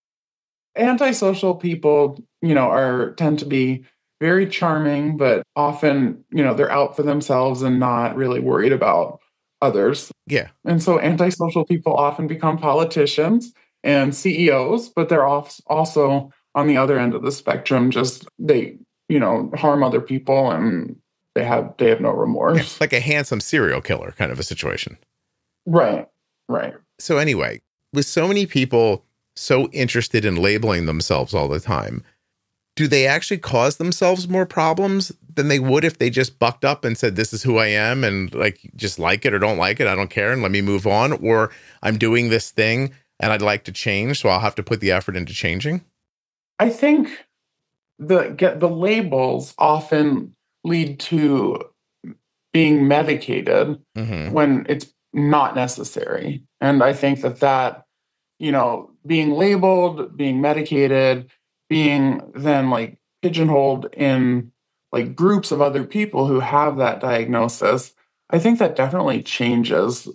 Antisocial people, you know, are tend to be very charming, but often, you know, they're out for themselves and not really worried about others. Yeah. And so antisocial people often become politicians and C E Os, but they're also on the other end of the spectrum, just they, you know, harm other people and they have they have no remorse. Yeah, like a handsome serial killer kind of a situation. Right, right. So anyway, with so many people so interested in labeling themselves all the time, do they actually cause themselves more problems than they would if they just bucked up and said, this is who I am, and like, just like it or don't like it, I don't care, and let me move on? Or I'm doing this thing and I'd like to change, so I'll have to put the effort into changing? I think the get the labels often lead to being medicated Mm-hmm. when it's not necessary. And I think that that, you know, being labeled, being medicated, being then like pigeonholed in like groups of other people who have that diagnosis, I think that definitely changes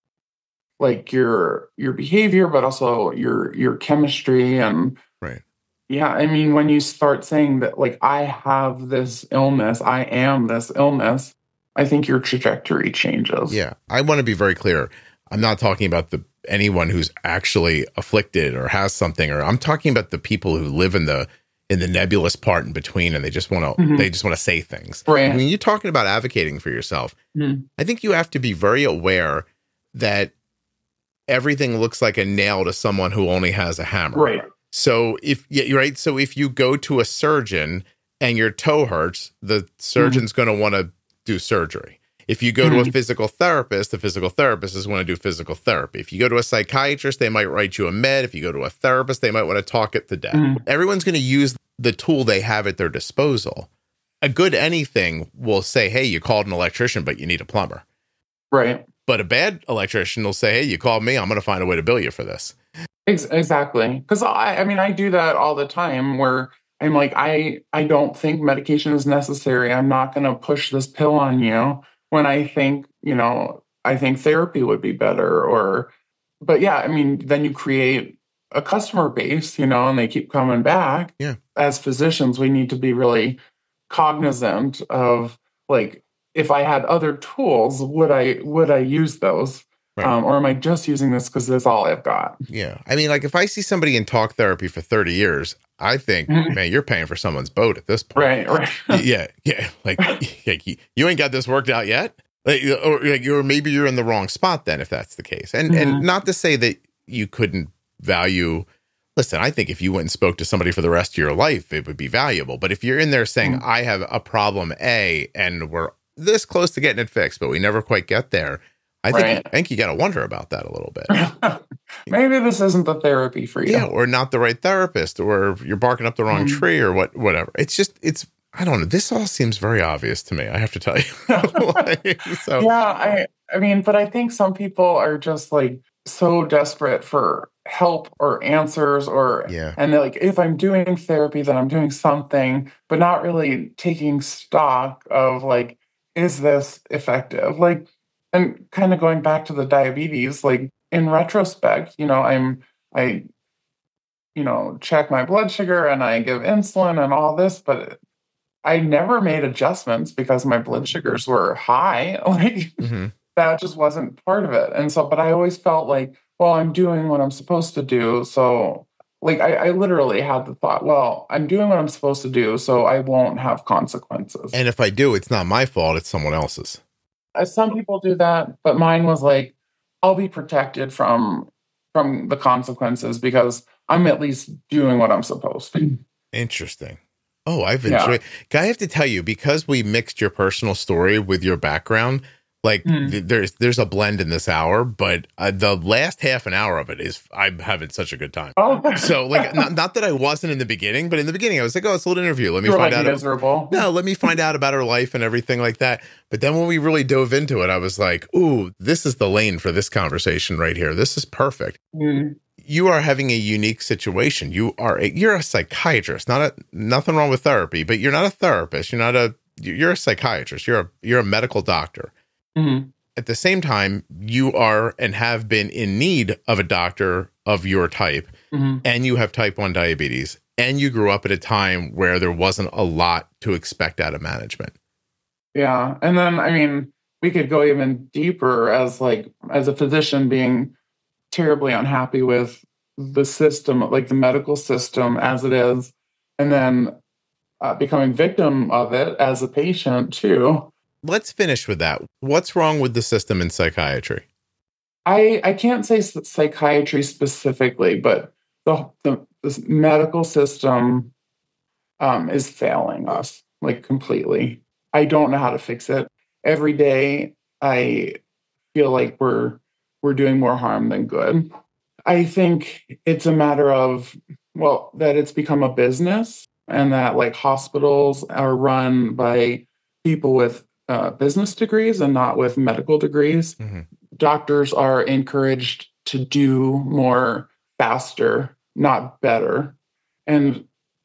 like your your behavior, but also your your chemistry. And Right. yeah, I mean, when you start saying that like I have this illness, I am this illness, I think your trajectory changes. Yeah. I want to be very clear. I'm not talking about the anyone who's actually afflicted or has something, or I'm talking about the people who live in the in the nebulous part in between, and they just want to Mhm. they just want to say things. Right. When you're talking about advocating for yourself, Mhm. I think you have to be very aware that everything looks like a nail to someone who only has a hammer. Right. So if yeah, you're right. So if you go to a surgeon and your toe hurts, the surgeon's going to want to do surgery. If you go to a Mhm. physical therapist, the physical therapist is going to do physical therapy. If you go to a psychiatrist, they might write you a med. If you go to a therapist, they might want to talk it to death. Mhm. Everyone's going to use the tool they have at their disposal. A good anything will say, hey, you called an electrician, but you need a plumber. Right. But a bad electrician will say, hey, you called me, I'm going to find a way to bill you for this. Ex- exactly. Because I, I mean, I do that all the time where I'm like, I, I don't think medication is necessary. I'm not going to push this pill on you when I think, you know, I think therapy would be better. Or, but yeah, I mean, then you create a customer base, you know, and they keep coming back. Yeah. As physicians, we need to be really cognizant of like, if I had other tools, would I would I use those? Right. Um, or am I just using this because that's all I've got? Yeah. I mean, like if I see somebody in talk therapy for thirty years, I think, Mhm. man, you're paying for someone's boat at this point. Right, right. Yeah. Yeah. Like, like you- you ain't got this worked out yet. Like, or like you're maybe you're in the wrong spot then, if that's the case. And and Mhm. not to say that you couldn't value. Listen, I think if you went and spoke to somebody for the rest of your life, it would be valuable. But if you're in there saying, Mhm. I have a problem A, and we're this close to getting it fixed, but we never quite get there, I think Right. I think you got to wonder about that a little bit. Maybe this isn't the therapy for you. Yeah, or not the right therapist, or you're barking up the wrong Mhm. tree, or what, whatever. It's just, it's, I don't know. This all seems very obvious to me. I have to tell you. Like, so, Yeah, I I mean, but I think some people are just like so desperate for help or answers or yeah, and they're like, if I'm doing therapy, then I'm doing something, but not really taking stock of like, is this effective? Like, and kind of going back to the diabetes, like in retrospect, you know, I'm I you know, check my blood sugar and I give insulin and all this, but I never made adjustments because my blood sugars were high. Like hmm that just wasn't part of it. And so, but I always felt like, well, I'm doing what I'm supposed to do. So, like, I, I literally had the thought, well, I'm doing what I'm supposed to do, so I won't have consequences. and if I do, it's not my fault. It's someone else's. Uh, Some people do that, but mine was like, I'll be protected from from the consequences because I'm at least doing what I'm supposed to. Interesting. Oh, I've Yeah. enjoyed. I have to tell you, because we mixed your personal story with your background, like Mm. th- there's there's a blend in this hour, but uh, the last half an hour of it is I'm having such a good time. Oh, So, like, not, not that I wasn't in the beginning, but in the beginning, I was like, oh, it's a little interview. Let me you were find like out. miserable. No, let me find out about her life and everything like that. But then when we really dove into it, I was like, ooh, this is the lane for this conversation right here. This is perfect. Mm. You are having a unique situation. You are a, you're a psychiatrist, not a nothing wrong with therapy, but you're not a therapist. You're not a you're a psychiatrist. You're a you're a medical doctor. Mhm. At the same time, you are and have been in need of a doctor of your type, Mhm. and you have type one diabetes, and you grew up at a time where there wasn't a lot to expect out of management. Yeah. And then, I mean, we could go even deeper as like, as a physician being terribly unhappy with the system, like the medical system as it is, and then uh, becoming victim of it as a patient too. Let's finish with that. What's wrong with the system in psychiatry? I, I can't say psychiatry specifically, but the, the, the medical system um, is failing us, like, completely. I don't know how to fix it. Every day, I feel like we're we're doing more harm than good. I think it's a matter of, well, that it's become a business, and that, like, hospitals are run by people with uh, business degrees and not with medical degrees. Mm-hmm. Doctors are encouraged to do more faster, not better. And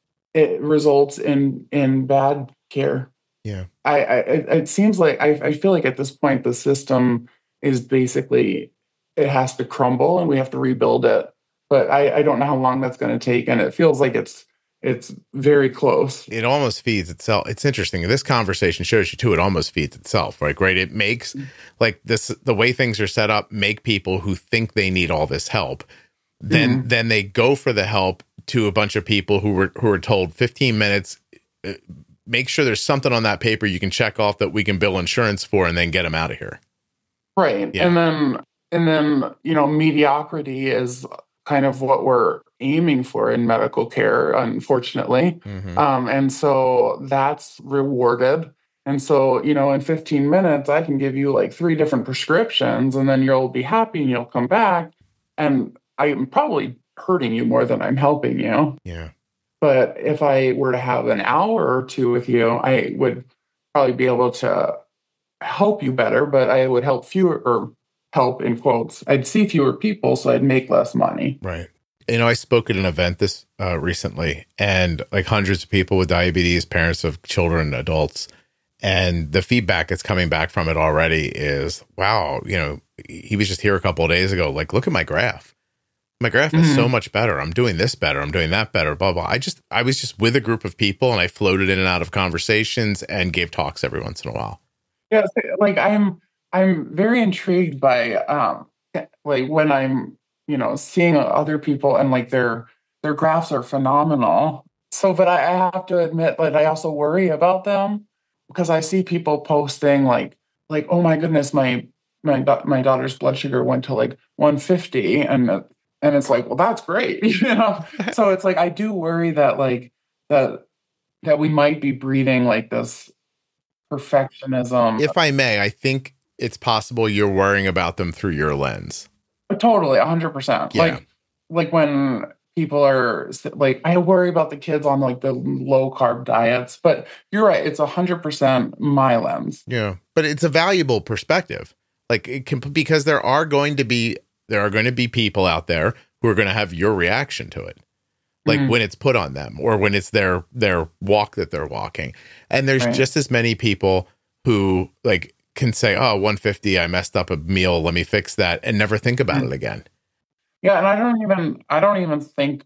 it results in, in bad care. Yeah. I, I it seems like, I, I feel like at this point, the system is basically, it has to crumble and we have to rebuild it. But I, I don't know how long that's going to take. And it feels like it's, it's very close. It almost feeds itself. It's interesting. This conversation shows you too, it almost feeds itself, like, right? It makes, like, this, the way things are set up, make people who think they need all this help. Then, mm-hmm. then they go for the help to a bunch of people who were, who were told fifteen minutes, uh, make sure there's something on that paper you can check off that we can bill insurance for, and then get them out of here. Right. Yeah. And then, and then, you know, mediocrity is kind of what we're aiming for in medical care, unfortunately. Mm-hmm. Um, and so that's rewarded. And so, you know, in fifteen minutes, I can give you like three different prescriptions, and then you'll be happy and you'll come back. And I'm probably hurting you more than I'm helping you. Yeah. But if I were to have an hour or two with you, I would probably be able to help you better, but I would help fewer, or help in quotes. I'd see fewer people, so I'd make less money. Right. You know, I spoke at an event this uh, recently, and like hundreds of people with diabetes, parents of children, adults, and the feedback that's coming back from it already is, wow, you know, he was just here a couple of days ago. Like, look at my graph. My graph is mm-hmm. so much better. I'm doing this better. I'm doing that better, blah, blah. I just, I was just with a group of people, and I floated in and out of conversations and gave talks every once in a while. Yeah. Like, I'm, I'm very intrigued by, um, like, when I'm, you know, seeing other people and like their, their graphs are phenomenal. So, but I, I have to admit that I also worry about them, because I see people posting like, like, oh my goodness, my, my, my daughter's blood sugar went to like one fifty, and, and it's like, well, that's great. You know? So it's like, I do worry that like, that, that we might be breeding like this perfectionism. If I may, I think it's possible you're worrying about them through your lens. Totally, one hundred percent. Yeah. Like, like when people are like, I worry about the kids on like the low carb diets, but you're right. It's one hundred percent my lens. Yeah, but it's a valuable perspective. Like, it can, because there are going to be, there are going to be people out there who are going to have your reaction to it. Like mm-hmm. when it's put on them, or when it's their, their walk that they're walking. And there's right. just as many people who like can say, oh, one fifty, I messed up a meal, let me fix that, and never think about mm-hmm. it again. Yeah. And I don't even, I don't even think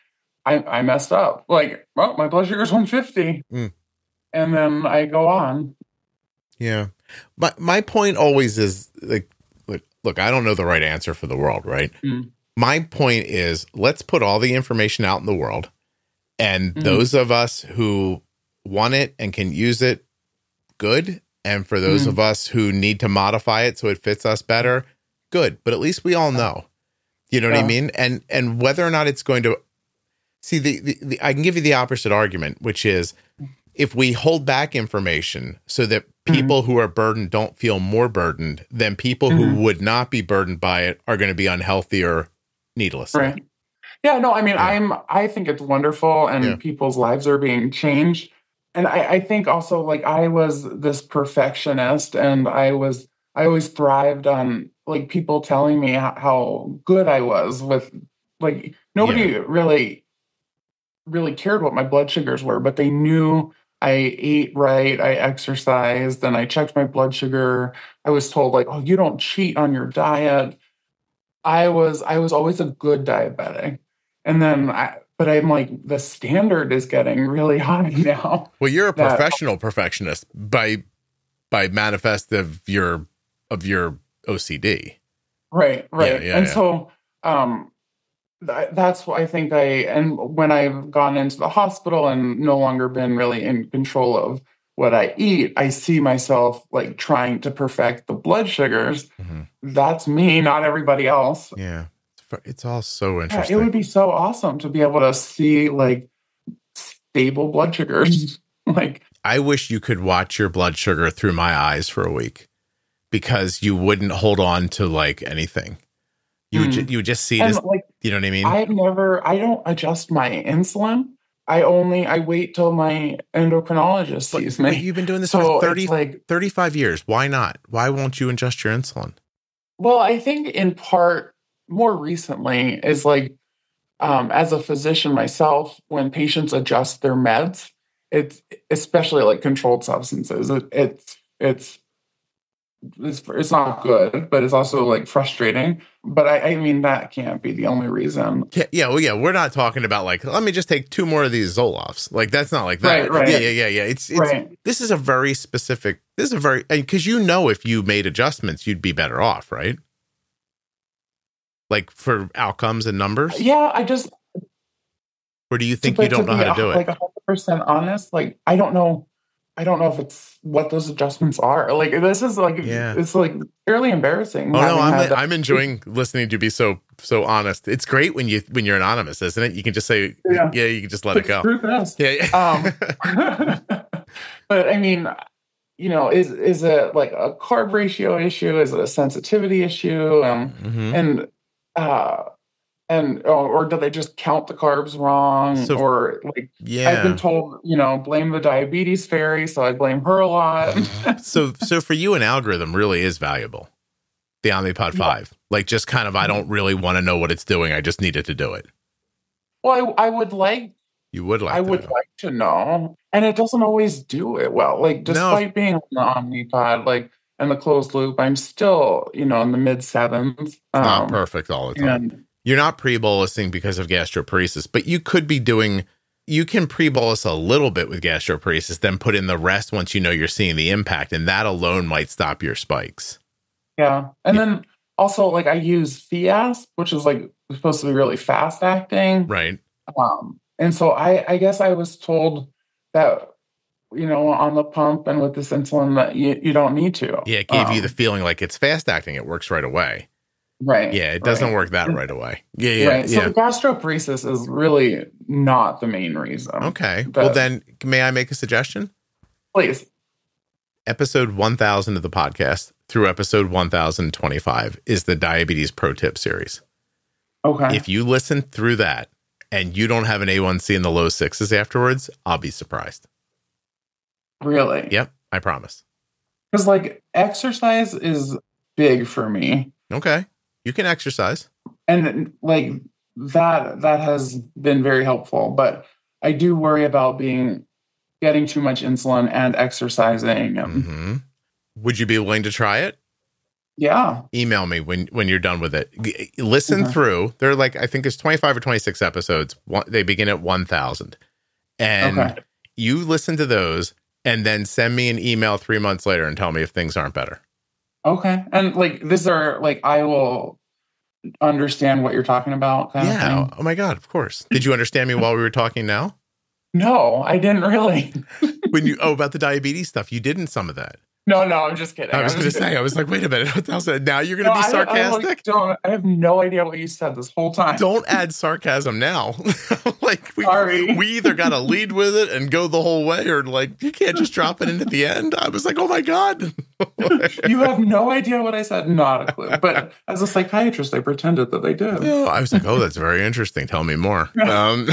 I, I messed up. Like, well, my blood sugar is one fifty. Mm. And then I go on. Yeah. My, my point always is like, look, look, I don't know the right answer for the world, right? Mm. My point is, let's put all the information out in the world, and mm. those of us who want it and can use it, good. And for those mm. of us who need to modify it so it fits us better, good. But at least we all know, you know yeah. what I mean? And, and whether or not it's going to see the, the, the, I can give you the opposite argument, which is if we hold back information so that people mm. who are burdened don't feel more burdened, then people mm. who would not be burdened by it are going to be unhealthier needlessly. Right. Yeah, no, I mean, yeah. I'm, I think it's wonderful, and yeah. people's lives are being changed. And I, I think also, like, I was this perfectionist, and I was, I always thrived on like people telling me how, how good I was with, like, nobody yeah. really, really cared what my blood sugars were, but they knew I ate right, I exercised, and I checked my blood sugar. I was told like, oh, you don't cheat on your diet. I was, I was always a good diabetic. And then I, but I'm like, the standard is getting really high now. Well, you're a that, professional perfectionist by, by manifest of your, of your O C D. Right. Right. Yeah, yeah, and yeah. so, um, That, that's what I think I, and when I've gone into the hospital and no longer been really in control of what I eat, I see myself like trying to perfect the blood sugars. Mm-hmm. That's me, not everybody else. Yeah. It's, it's all so interesting. Yeah, it would be so awesome to be able to see like stable blood sugars. Like, I wish you could watch your blood sugar through my eyes for a week, because you wouldn't hold on to like anything. You mm. would ju- you would just see it as, like, you know what I mean? I've never, I don't adjust my insulin. I only, I wait till my endocrinologist but, sees me. But you've been doing this so for thirty, like, thirty-five years. Why not? Why won't you adjust your insulin? Well, I think in part more recently is like, um, as a physician myself, when patients adjust their meds, it's especially like controlled substances. It, it's, it's, It's, it's not good, but it's also like frustrating. But I, I mean, that can't be the only reason. Yeah, yeah, well, yeah, we're not talking about like, let me just take two more of these Zolofts. Like, that's not like that. Right, right. Yeah, yeah, yeah, yeah. It's, it's right. This is a very specific, this is a very, because you know, if you made adjustments, you'd be better off, right? Like for outcomes and numbers? Yeah, I just. Or do you think you don't know how to do it? Like one hundred percent honest, like, I don't know. I don't know if it's what those adjustments are. Like, this is like, yeah. It's like fairly embarrassing. Oh no, I'm I'm enjoying listening to you be so so honest. It's great when you when you're anonymous, isn't it? You can just say, yeah, yeah you can just let it go. Yeah. yeah. um, but I mean, you know, is is it like a carb ratio issue? Is it a sensitivity issue? Um, mm-hmm. And uh, And or, or do they just count the carbs wrong? So, or like, yeah. I've been told, you know, blame the diabetes fairy, so I blame her a lot. so, so for you, an algorithm really is valuable. The Omnipod five, yeah. Like, just kind of, I don't really want to know what it's doing. I just need it to do it. Well, I, I would like. You would like. I to would know. like to know, and it doesn't always do it well. Like, despite no. being on the Omnipod, like. And the closed loop, I'm still, you know, in the mid sevens. Um, not perfect all the time. And, You're not pre-bolusing because of gastroparesis, but you could be doing, you can pre-bolus a little bit with gastroparesis, then put in the rest once you know you're seeing the impact, and that alone might stop your spikes. Yeah. And yeah. then also, like, I use Fiasp, which is, like, supposed to be really fast acting. Right. Um, and so I, I guess I was told that, you know, on the pump and with this insulin that you, you don't need to. Yeah, it gave um, you the feeling like it's fast acting. It works right away. Right. Yeah, it doesn't right. work that right away. Yeah, yeah. Right. So yeah. gastroparesis is really not the main reason. Okay. Well, then, may I make a suggestion? Please. Episode one thousand of the podcast through episode one thousand twenty-five is the Diabetes Pro Tip series. Okay. If you listen through that and you don't have an A one C in the low sixes afterwards, I'll be surprised. Really? Yep, I promise. Because, like, exercise is big for me. Okay. You can exercise. And like that, that has been very helpful, but I do worry about being, getting too much insulin and exercising. And, mm-hmm. Would you be willing to try it? Yeah. Email me when, when you're done with it. Listen mm-hmm. through. They're like, I think there's twenty-five or twenty-six episodes. They begin at one thousand. And okay. You listen to those and then send me an email three months later and tell me if things aren't better. Okay. And like, these are like, I will understand what you're talking about. Kind yeah. Of thing. Oh my God. Of course. Did you understand me while we were talking now? No, I didn't really. when you, oh, about the diabetes stuff, you did in some of that. No, no, I'm just kidding. I was going to say, I was like, wait a minute. Now you're going to no, be sarcastic? I, I, like, don't, I have no idea what you said this whole time. Don't add sarcasm now. like, we, Sorry. we either got to lead with it and go the whole way, or like, you can't just drop it in at the end. I was like, oh my God. You have no idea what I said. Not a clue. But as a psychiatrist, I pretended that they did. Yeah, I was like, oh, that's very interesting. Tell me more. Um,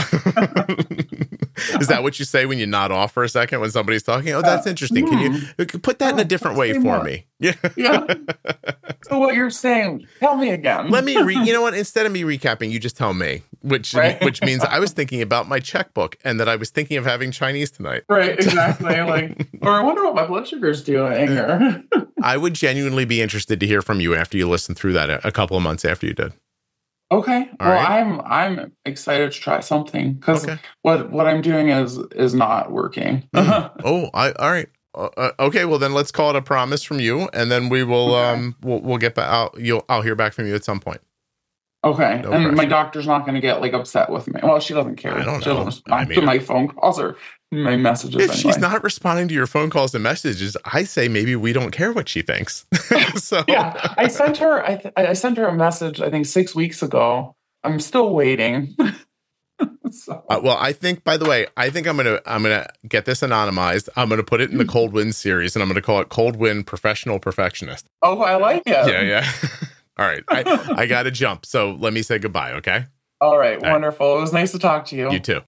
is that what you say when you nod off for a second when somebody's talking? Oh, that's interesting. Can you put that in a different way for me? Yeah. Yeah. So what you're saying, tell me again. Let me re you know what? Instead of me recapping, you just tell me, which right? which means I was thinking about my checkbook and that I was thinking of having Chinese tonight. Right, exactly. Like, or I wonder what my blood sugar's doing. Or I would genuinely be interested to hear from you after you listen through that a, a couple of months after you did. Okay. All well, right. I'm I'm excited to try something because okay. what what I'm doing is is not working. Mm. Oh, I all right. Uh, okay, well then let's call it a promise from you, and then we will okay. um we'll we'll get back out. You'll I'll hear back from you at some point. Okay. No and pressure. my doctor's not going to get like upset with me. Well, she doesn't care. I don't She know. doesn't respond I mean, to my phone calls or my messages if anyway. she's not responding to your phone calls and messages, I say maybe we don't care what she thinks. So Yeah, I sent her. I, th- I sent her a message. I think six weeks ago. I'm still waiting. so. Uh, well, I think, by the way, I think I'm gonna I'm gonna get this anonymized. I'm gonna put it in the Cold Wind series, and I'm gonna call it Cold Wind Professional Perfectionist. Oh, I like it. Yeah, yeah. All right, I, I got to jump. So let me say goodbye. Okay. All right, All wonderful. Right. It was nice to talk to you. You too.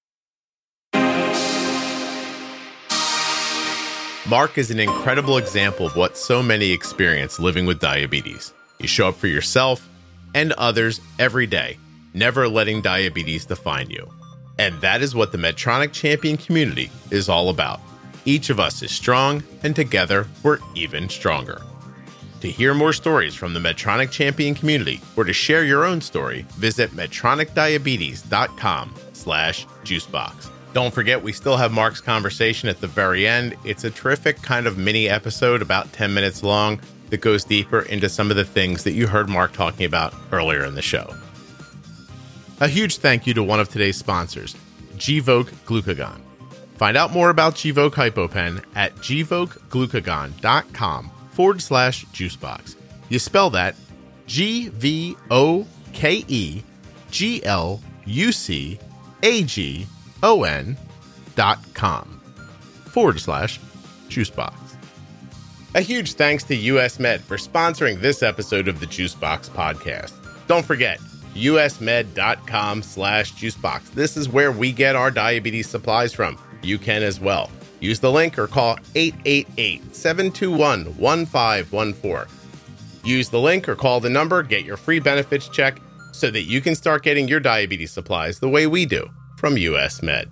Mark is an incredible example of what so many experience living with diabetes. You show up for yourself and others every day, never letting diabetes define you. And that is what the Medtronic Champion community is all about. Each of us is strong, and together we're even stronger. To hear more stories from the Medtronic Champion community or to share your own story, visit medtronicdiabetes.com slash juicebox. Don't forget, we still have Mark's conversation at the very end. It's a terrific kind of mini episode, about ten minutes long, that goes deeper into some of the things that you heard Mark talking about earlier in the show. A huge thank you to one of today's sponsors, Gvoke Glucagon. Find out more about Gvoke HypoPen at gvokeglucagon.com forward slash juicebox. You spell that G V O K E G L U C A G O N dot com forward slash juicebox. A huge thanks to U S Med for sponsoring this episode of the Juicebox podcast. Don't forget, usmed.com slash juicebox. This is where we get our diabetes supplies from. You can as well. Use the link or call eight eight eight, seven two one, one five one four. Use the link or call the number, get your free benefits check so that you can start getting your diabetes supplies the way we do from U S Med.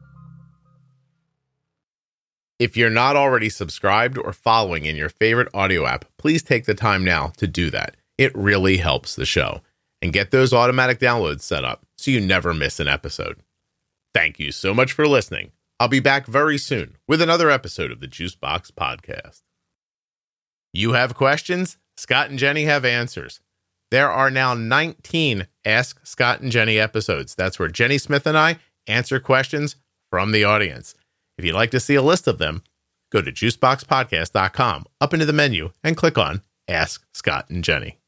If you're not already subscribed or following in your favorite audio app, please take the time now to do that. It really helps the show. And get those automatic downloads set up so you never miss an episode. Thank you so much for listening. I'll be back very soon with another episode of the Juicebox Podcast. You have questions? Scott and Jenny have answers. There are now nineteen Ask Scott and Jenny episodes. That's where Jenny Smith and I answer questions from the audience. If you'd like to see a list of them, go to juicebox podcast dot com, up into the menu, and click on Ask Scott and Jenny.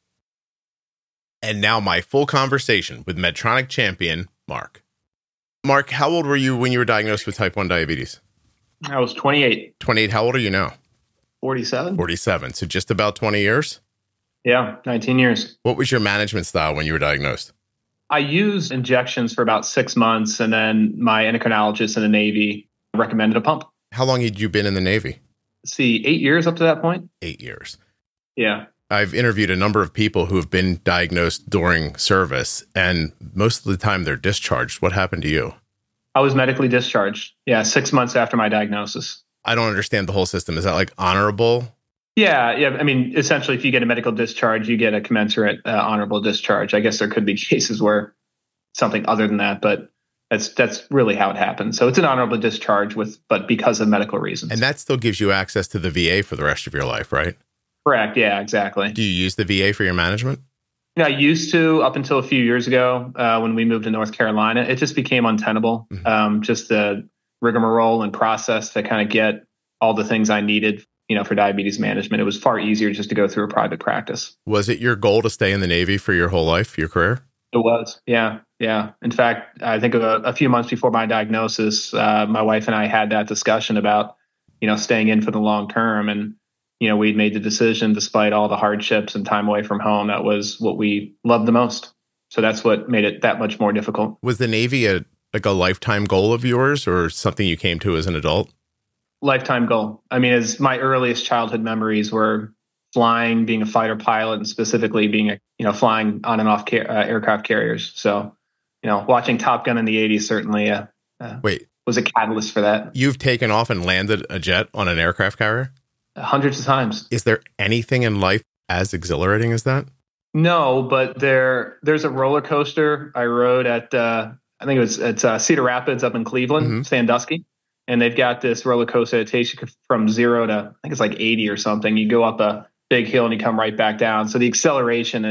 And now my full conversation with Medtronic champion, Mark. Mark, how old were you when you were diagnosed with type one diabetes? I was twenty-eight. twenty-eight. How old are you now? forty-seven. forty-seven. So just about twenty years? Yeah, nineteen years. What was your management style when you were diagnosed? I used injections for about six months, and then my endocrinologist in the Navy recommended a pump. How long had you been in the Navy? Let's see, eight years up to that point? Eight years. Yeah. I've interviewed a number of people who have been diagnosed during service, and most of the time they're discharged. What happened to you? I was medically discharged. Yeah, six months after my diagnosis. I don't understand the whole system. Is that like honorable? Yeah, yeah. I mean, essentially, if you get a medical discharge, you get a commensurate uh, honorable discharge. I guess there could be cases where something other than that, but that's that's really how it happens. So it's an honorable discharge with, but because of medical reasons. And that still gives you access to the V A for the rest of your life, right? Correct. Yeah, exactly. Do you use the V A for your management? Yeah, I used to up until a few years ago uh, when we moved to North Carolina. It just became untenable. Mm-hmm. Um, just the rigmarole and process to kind of get all the things I needed, you know, for diabetes management. It was far easier just to go through a private practice. Was it your goal to stay in the Navy for your whole life, your career? It was. Yeah. Yeah. In fact, I think a, a few months before my diagnosis, uh, my wife and I had that discussion about, you know, staying in for the long term. And, you know, we'd made the decision despite all the hardships and time away from home. That was what we loved the most. So that's what made it that much more difficult. Was the Navy a like a lifetime goal of yours or something you came to as an adult? Lifetime goal. I mean, as my earliest childhood memories were flying, being a fighter pilot, and specifically being a, you know, flying on and off car- uh, aircraft carriers. So, you know, watching Top Gun in the eighties certainly uh, uh, Wait, was a catalyst for that. You've taken off and landed a jet on an aircraft carrier? Hundreds of times. Is there anything in life as exhilarating as that? No, but there there's a roller coaster I rode at, uh, I think it was at uh, Cedar Rapids up in Cleveland, mm-hmm. Sandusky. And they've got this roller coaster that takes you from zero to, I think it's like eighty or something. You go up a big hill and you come right back down. So the acceleration is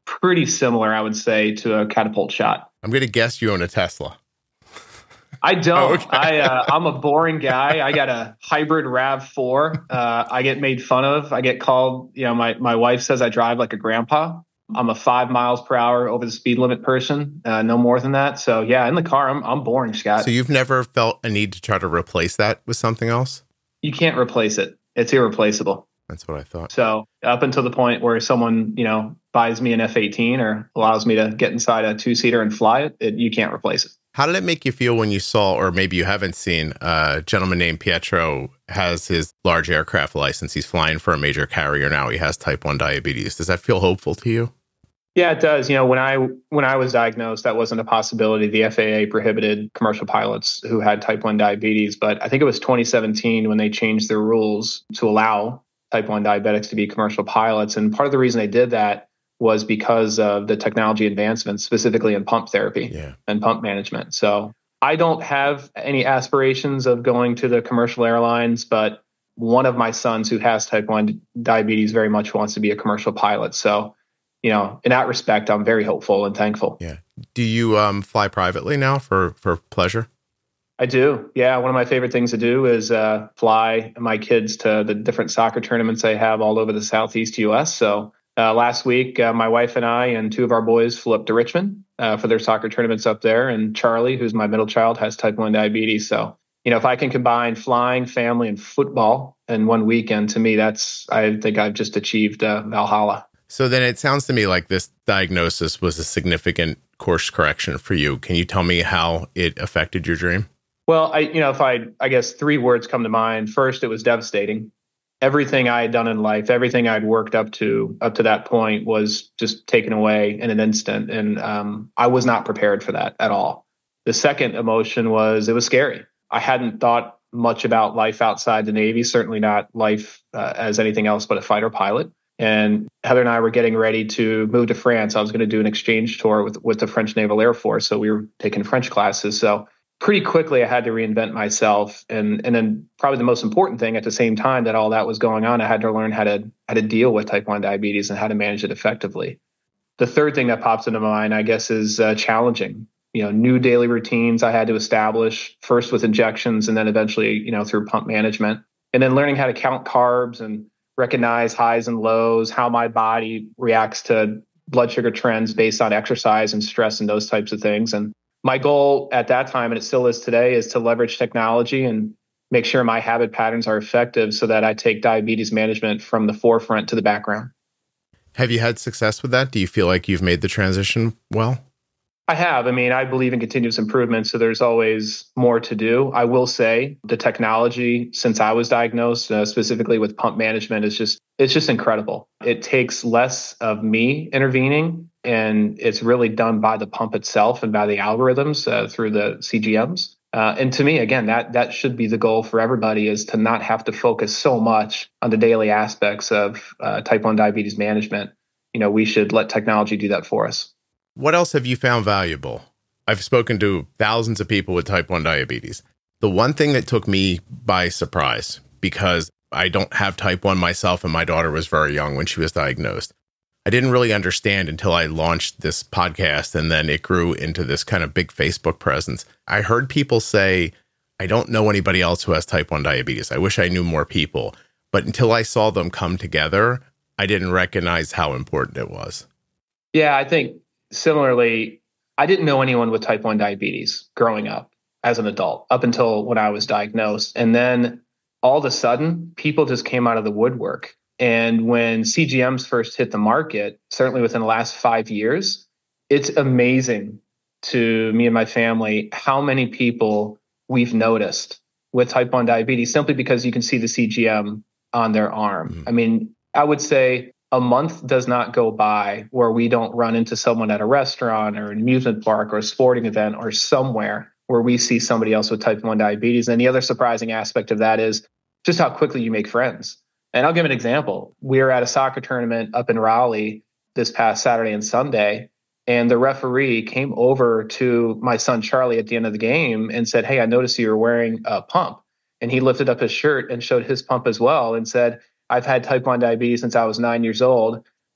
pretty similar, I would say, to a catapult shot. I'm going to guess you own a Tesla. I don't. Oh, okay. I, uh, I'm a boring guy. I got a hybrid RAV four. Uh, I get made fun of. I get called, you know, my, my wife says I drive like a grandpa. I'm a five miles per hour over the speed limit person, uh, no more than that. So yeah, in the car, I'm I'm boring, Scott. So you've never felt a need to try to replace that with something else? You can't replace it. It's irreplaceable. That's what I thought. So up until the point where someone, you know, buys me an F eighteen or allows me to get inside a two-seater and fly it, it, you can't replace it. How did it make you feel when you saw, or maybe you haven't seen, a gentleman named Pietro has his large aircraft license. He's flying for a major carrier now. He has type one diabetes. Does that feel hopeful to you? Yeah, it does. You know, when I when I was diagnosed, that wasn't a possibility. The F A A prohibited commercial pilots who had type one diabetes. But I think it was twenty seventeen when they changed their rules to allow type one diabetics to be commercial pilots. And part of the reason they did that was because of the technology advancements, specifically in pump therapy yeah. and pump management. So I don't have any aspirations of going to the commercial airlines, but one of my sons who has type one diabetes very much wants to be a commercial pilot. So, you know, in that respect, I'm very hopeful and thankful. Yeah. Do you um, fly privately now for, for pleasure? I do. Yeah. One of my favorite things to do is uh, fly my kids to the different soccer tournaments I have all over the Southeast U S. So uh, last week, uh, my wife and I and two of our boys flew up to Richmond uh, for their soccer tournaments up there. And Charlie, who's my middle child, has type one diabetes. So, you know, if I can combine flying, family, and football in one weekend, to me, that's, I think I've just achieved uh, Valhalla. So then it sounds to me like this diagnosis was a significant course correction for you. Can you tell me how it affected your dream? Well, I, you know, if I, I guess three words come to mind. First, it was devastating. Everything I had done in life, everything I'd worked up to, up to that point was just taken away in an instant. And um, I was not prepared for that at all. The second emotion was, it was scary. I hadn't thought much about life outside the Navy, certainly not life uh, as anything else but a fighter pilot. And Heather and I were getting ready to move to France. I was going to do an exchange tour with, with the French Naval Air Force. So we were taking French classes. So pretty quickly, I had to reinvent myself. And, and then probably the most important thing at the same time that all that was going on, I had to learn how to, how to deal with type one diabetes and how to manage it effectively. The third thing that pops into my mind, I guess, is uh, challenging. You know, new daily routines I had to establish, first with injections and then eventually, you know, through pump management. And then learning how to count carbs and recognize highs and lows, how my body reacts to blood sugar trends based on exercise and stress and those types of things. And my goal at that time, and it still is today, is to leverage technology and make sure my habit patterns are effective so that I take diabetes management from the forefront to the background. Have you had success with that? Do you feel like you've made the transition well? I have. I mean, I believe in continuous improvement, so there's always more to do. I will say the technology since I was diagnosed, uh, specifically with pump management, is just, it's just incredible. It takes less of me intervening, and it's really done by the pump itself and by the algorithms uh, through the C G Ms. Uh, and to me, again, that that should be the goal for everybody, is to not have to focus so much on the daily aspects of uh, type one diabetes management. You know, we should let technology do that for us. What else have you found valuable? I've spoken to thousands of people with type one diabetes. The one thing that took me by surprise, because I don't have type one myself and my daughter was very young when she was diagnosed, I didn't really understand until I launched this podcast, and then it grew into this kind of big Facebook presence. I heard people say, I don't know anybody else who has type one diabetes. I wish I knew more people. But until I saw them come together, I didn't recognize how important it was. Yeah, I think similarly, I didn't know anyone with type one diabetes growing up as an adult, up until when I was diagnosed. And then all of a sudden, people just came out of the woodwork. And when C G Ms first hit the market, certainly within the last five years, it's amazing to me and my family how many people we've noticed with type one diabetes simply because you can see the C G M on their arm. Mm. I mean, I would say a month does not go by where we don't run into someone at a restaurant or an amusement park or a sporting event or somewhere where we see somebody else with type one diabetes. And the other surprising aspect of that is just how quickly you make friends. And I'll give an example. We were at a soccer tournament up in Raleigh this past Saturday and Sunday, and the referee came over to my son Charlie at the end of the game and said, "Hey, I noticed you were wearing a pump." And he lifted up his shirt and showed his pump as well and said, "I've had type one diabetes since I was nine years old.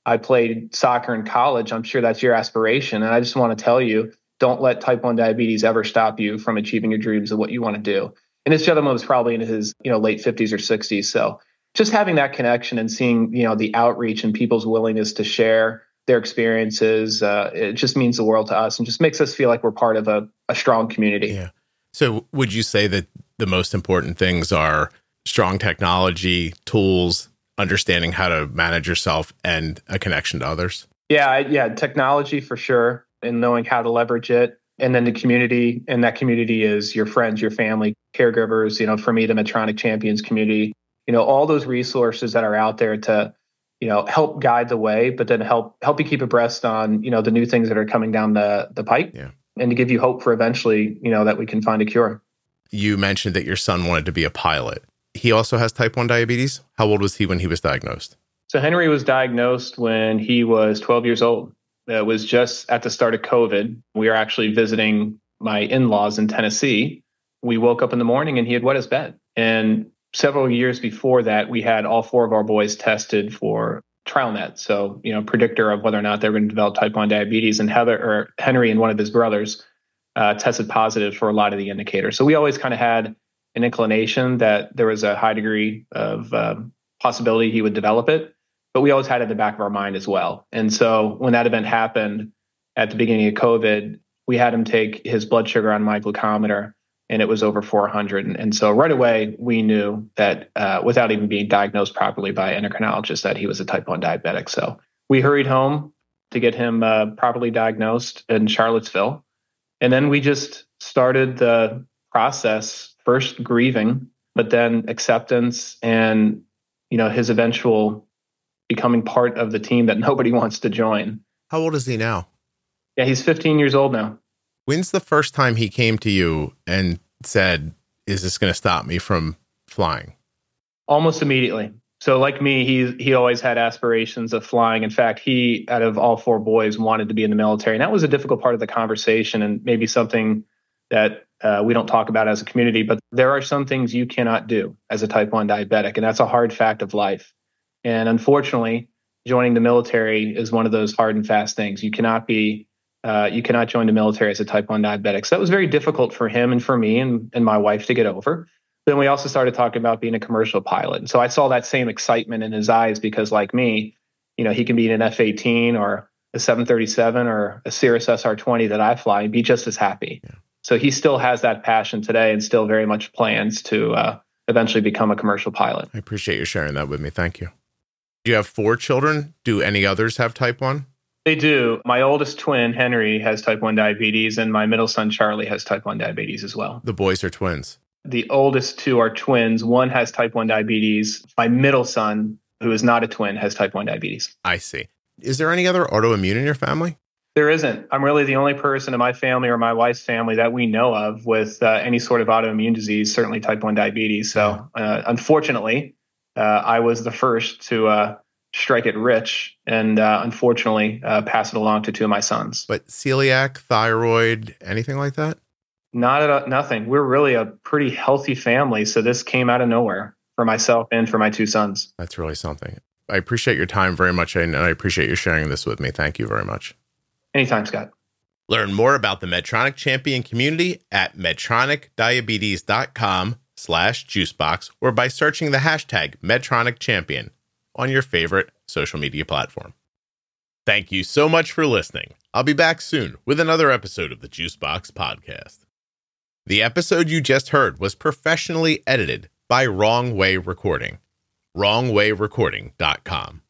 I played soccer in college. I'm sure that's your aspiration. And I just want to tell you, don't let type one diabetes ever stop you from achieving your dreams of what you want to do. And this gentleman was probably in his, you know, late fifties or sixties. So just having that connection and seeing, you know, the outreach and people's willingness to share their experiences, uh, it just means the world to us and just makes us feel like we're part of a, a strong community. Yeah. So would you say that the most important things are strong technology, tools, understanding how to manage yourself, and a connection to others? Yeah, I- yeah, technology for sure, and knowing how to leverage it. And then the community, and that community is your friends, your family, caregivers, you know, for me, the Medtronic Champions community, you know, all those resources that are out there to, you know, help guide the way, but then help help you keep abreast on, you know, the new things that are coming down the, the pipe, yeah. and to give you hope for eventually, you know, that we can find a cure. You mentioned that your son wanted to be a pilot. He also has type one diabetes. How old was he when he was diagnosed? So Henry was diagnosed when he was twelve years old. It was just at the start of COVID. We were actually visiting my in-laws in Tennessee. We woke up in the morning and he had wet his bed. And several years before that, we had all four of our boys tested for TrialNet. So, you know, predictor of whether or not they were going to develop type one diabetes. And Heather or Henry and one of his brothers uh, tested positive for a lot of the indicators. So we always kind of had an inclination that there was a high degree of uh, possibility he would develop it. But we always had it in the back of our mind as well. And so when that event happened at the beginning of COVID, we had him take his blood sugar on my glucometer, and it was over four hundred. And, and so right away, we knew that uh, without even being diagnosed properly by an endocrinologist, that he was a type one diabetic. So we hurried home to get him uh, properly diagnosed in Charlottesville. And then we just started the process, first grieving, but then acceptance and, you know, his eventual becoming part of the team that nobody wants to join. How old is he now? Yeah, he's fifteen years old now. When's the first time he came to you and said, is this going to stop me from flying? Almost immediately. So like me, he he always had aspirations of flying. In fact, he, out of all four boys, wanted to be in the military. And that was a difficult part of the conversation and maybe something that uh, we don't talk about as a community. But there are some things you cannot do as a type one diabetic. And that's a hard fact of life. And unfortunately, joining the military is one of those hard and fast things. You cannot be, uh, you cannot join the military as a type one diabetic. So that was very difficult for him and for me and, and my wife to get over. Then we also started talking about being a commercial pilot. And so I saw that same excitement in his eyes because like me, you know, he can be in an F eighteen or a seven thirty-seven or a Cirrus S R twenty that I fly and be just as happy. Yeah. So he still has that passion today and still very much plans to uh, eventually become a commercial pilot. I appreciate you sharing that with me. Thank you. You have four children. Do any others have type one? They do. My oldest twin, Henry, has type one diabetes, and my middle son, Charlie, has type one diabetes as well. The boys are twins. The oldest two are twins. One has type one diabetes. My middle son, who is not a twin, has type one diabetes. I see. Is there any other autoimmune in your family? There isn't. I'm really the only person in my family or my wife's family that we know of with uh, any sort of autoimmune disease, certainly type one diabetes. So uh, unfortunately, Uh, I was the first to uh, strike it rich and uh, unfortunately uh, pass it along to two of my sons. But celiac, thyroid, anything like that? Not at a, nothing. We're really a pretty healthy family. So this came out of nowhere for myself and for my two sons. That's really something. I appreciate your time very much, and I appreciate you sharing this with me. Thank you very much. Anytime, Scott. Learn more about the Medtronic Champion community at medtronicdiabetes.com slash juicebox or by searching the hashtag Medtronic Champion on your favorite social media platform. Thank you so much for listening. I'll be back soon with another episode of the Juicebox Podcast. The episode you just heard was professionally edited by Wrong Way Recording. wrong way recording dot com.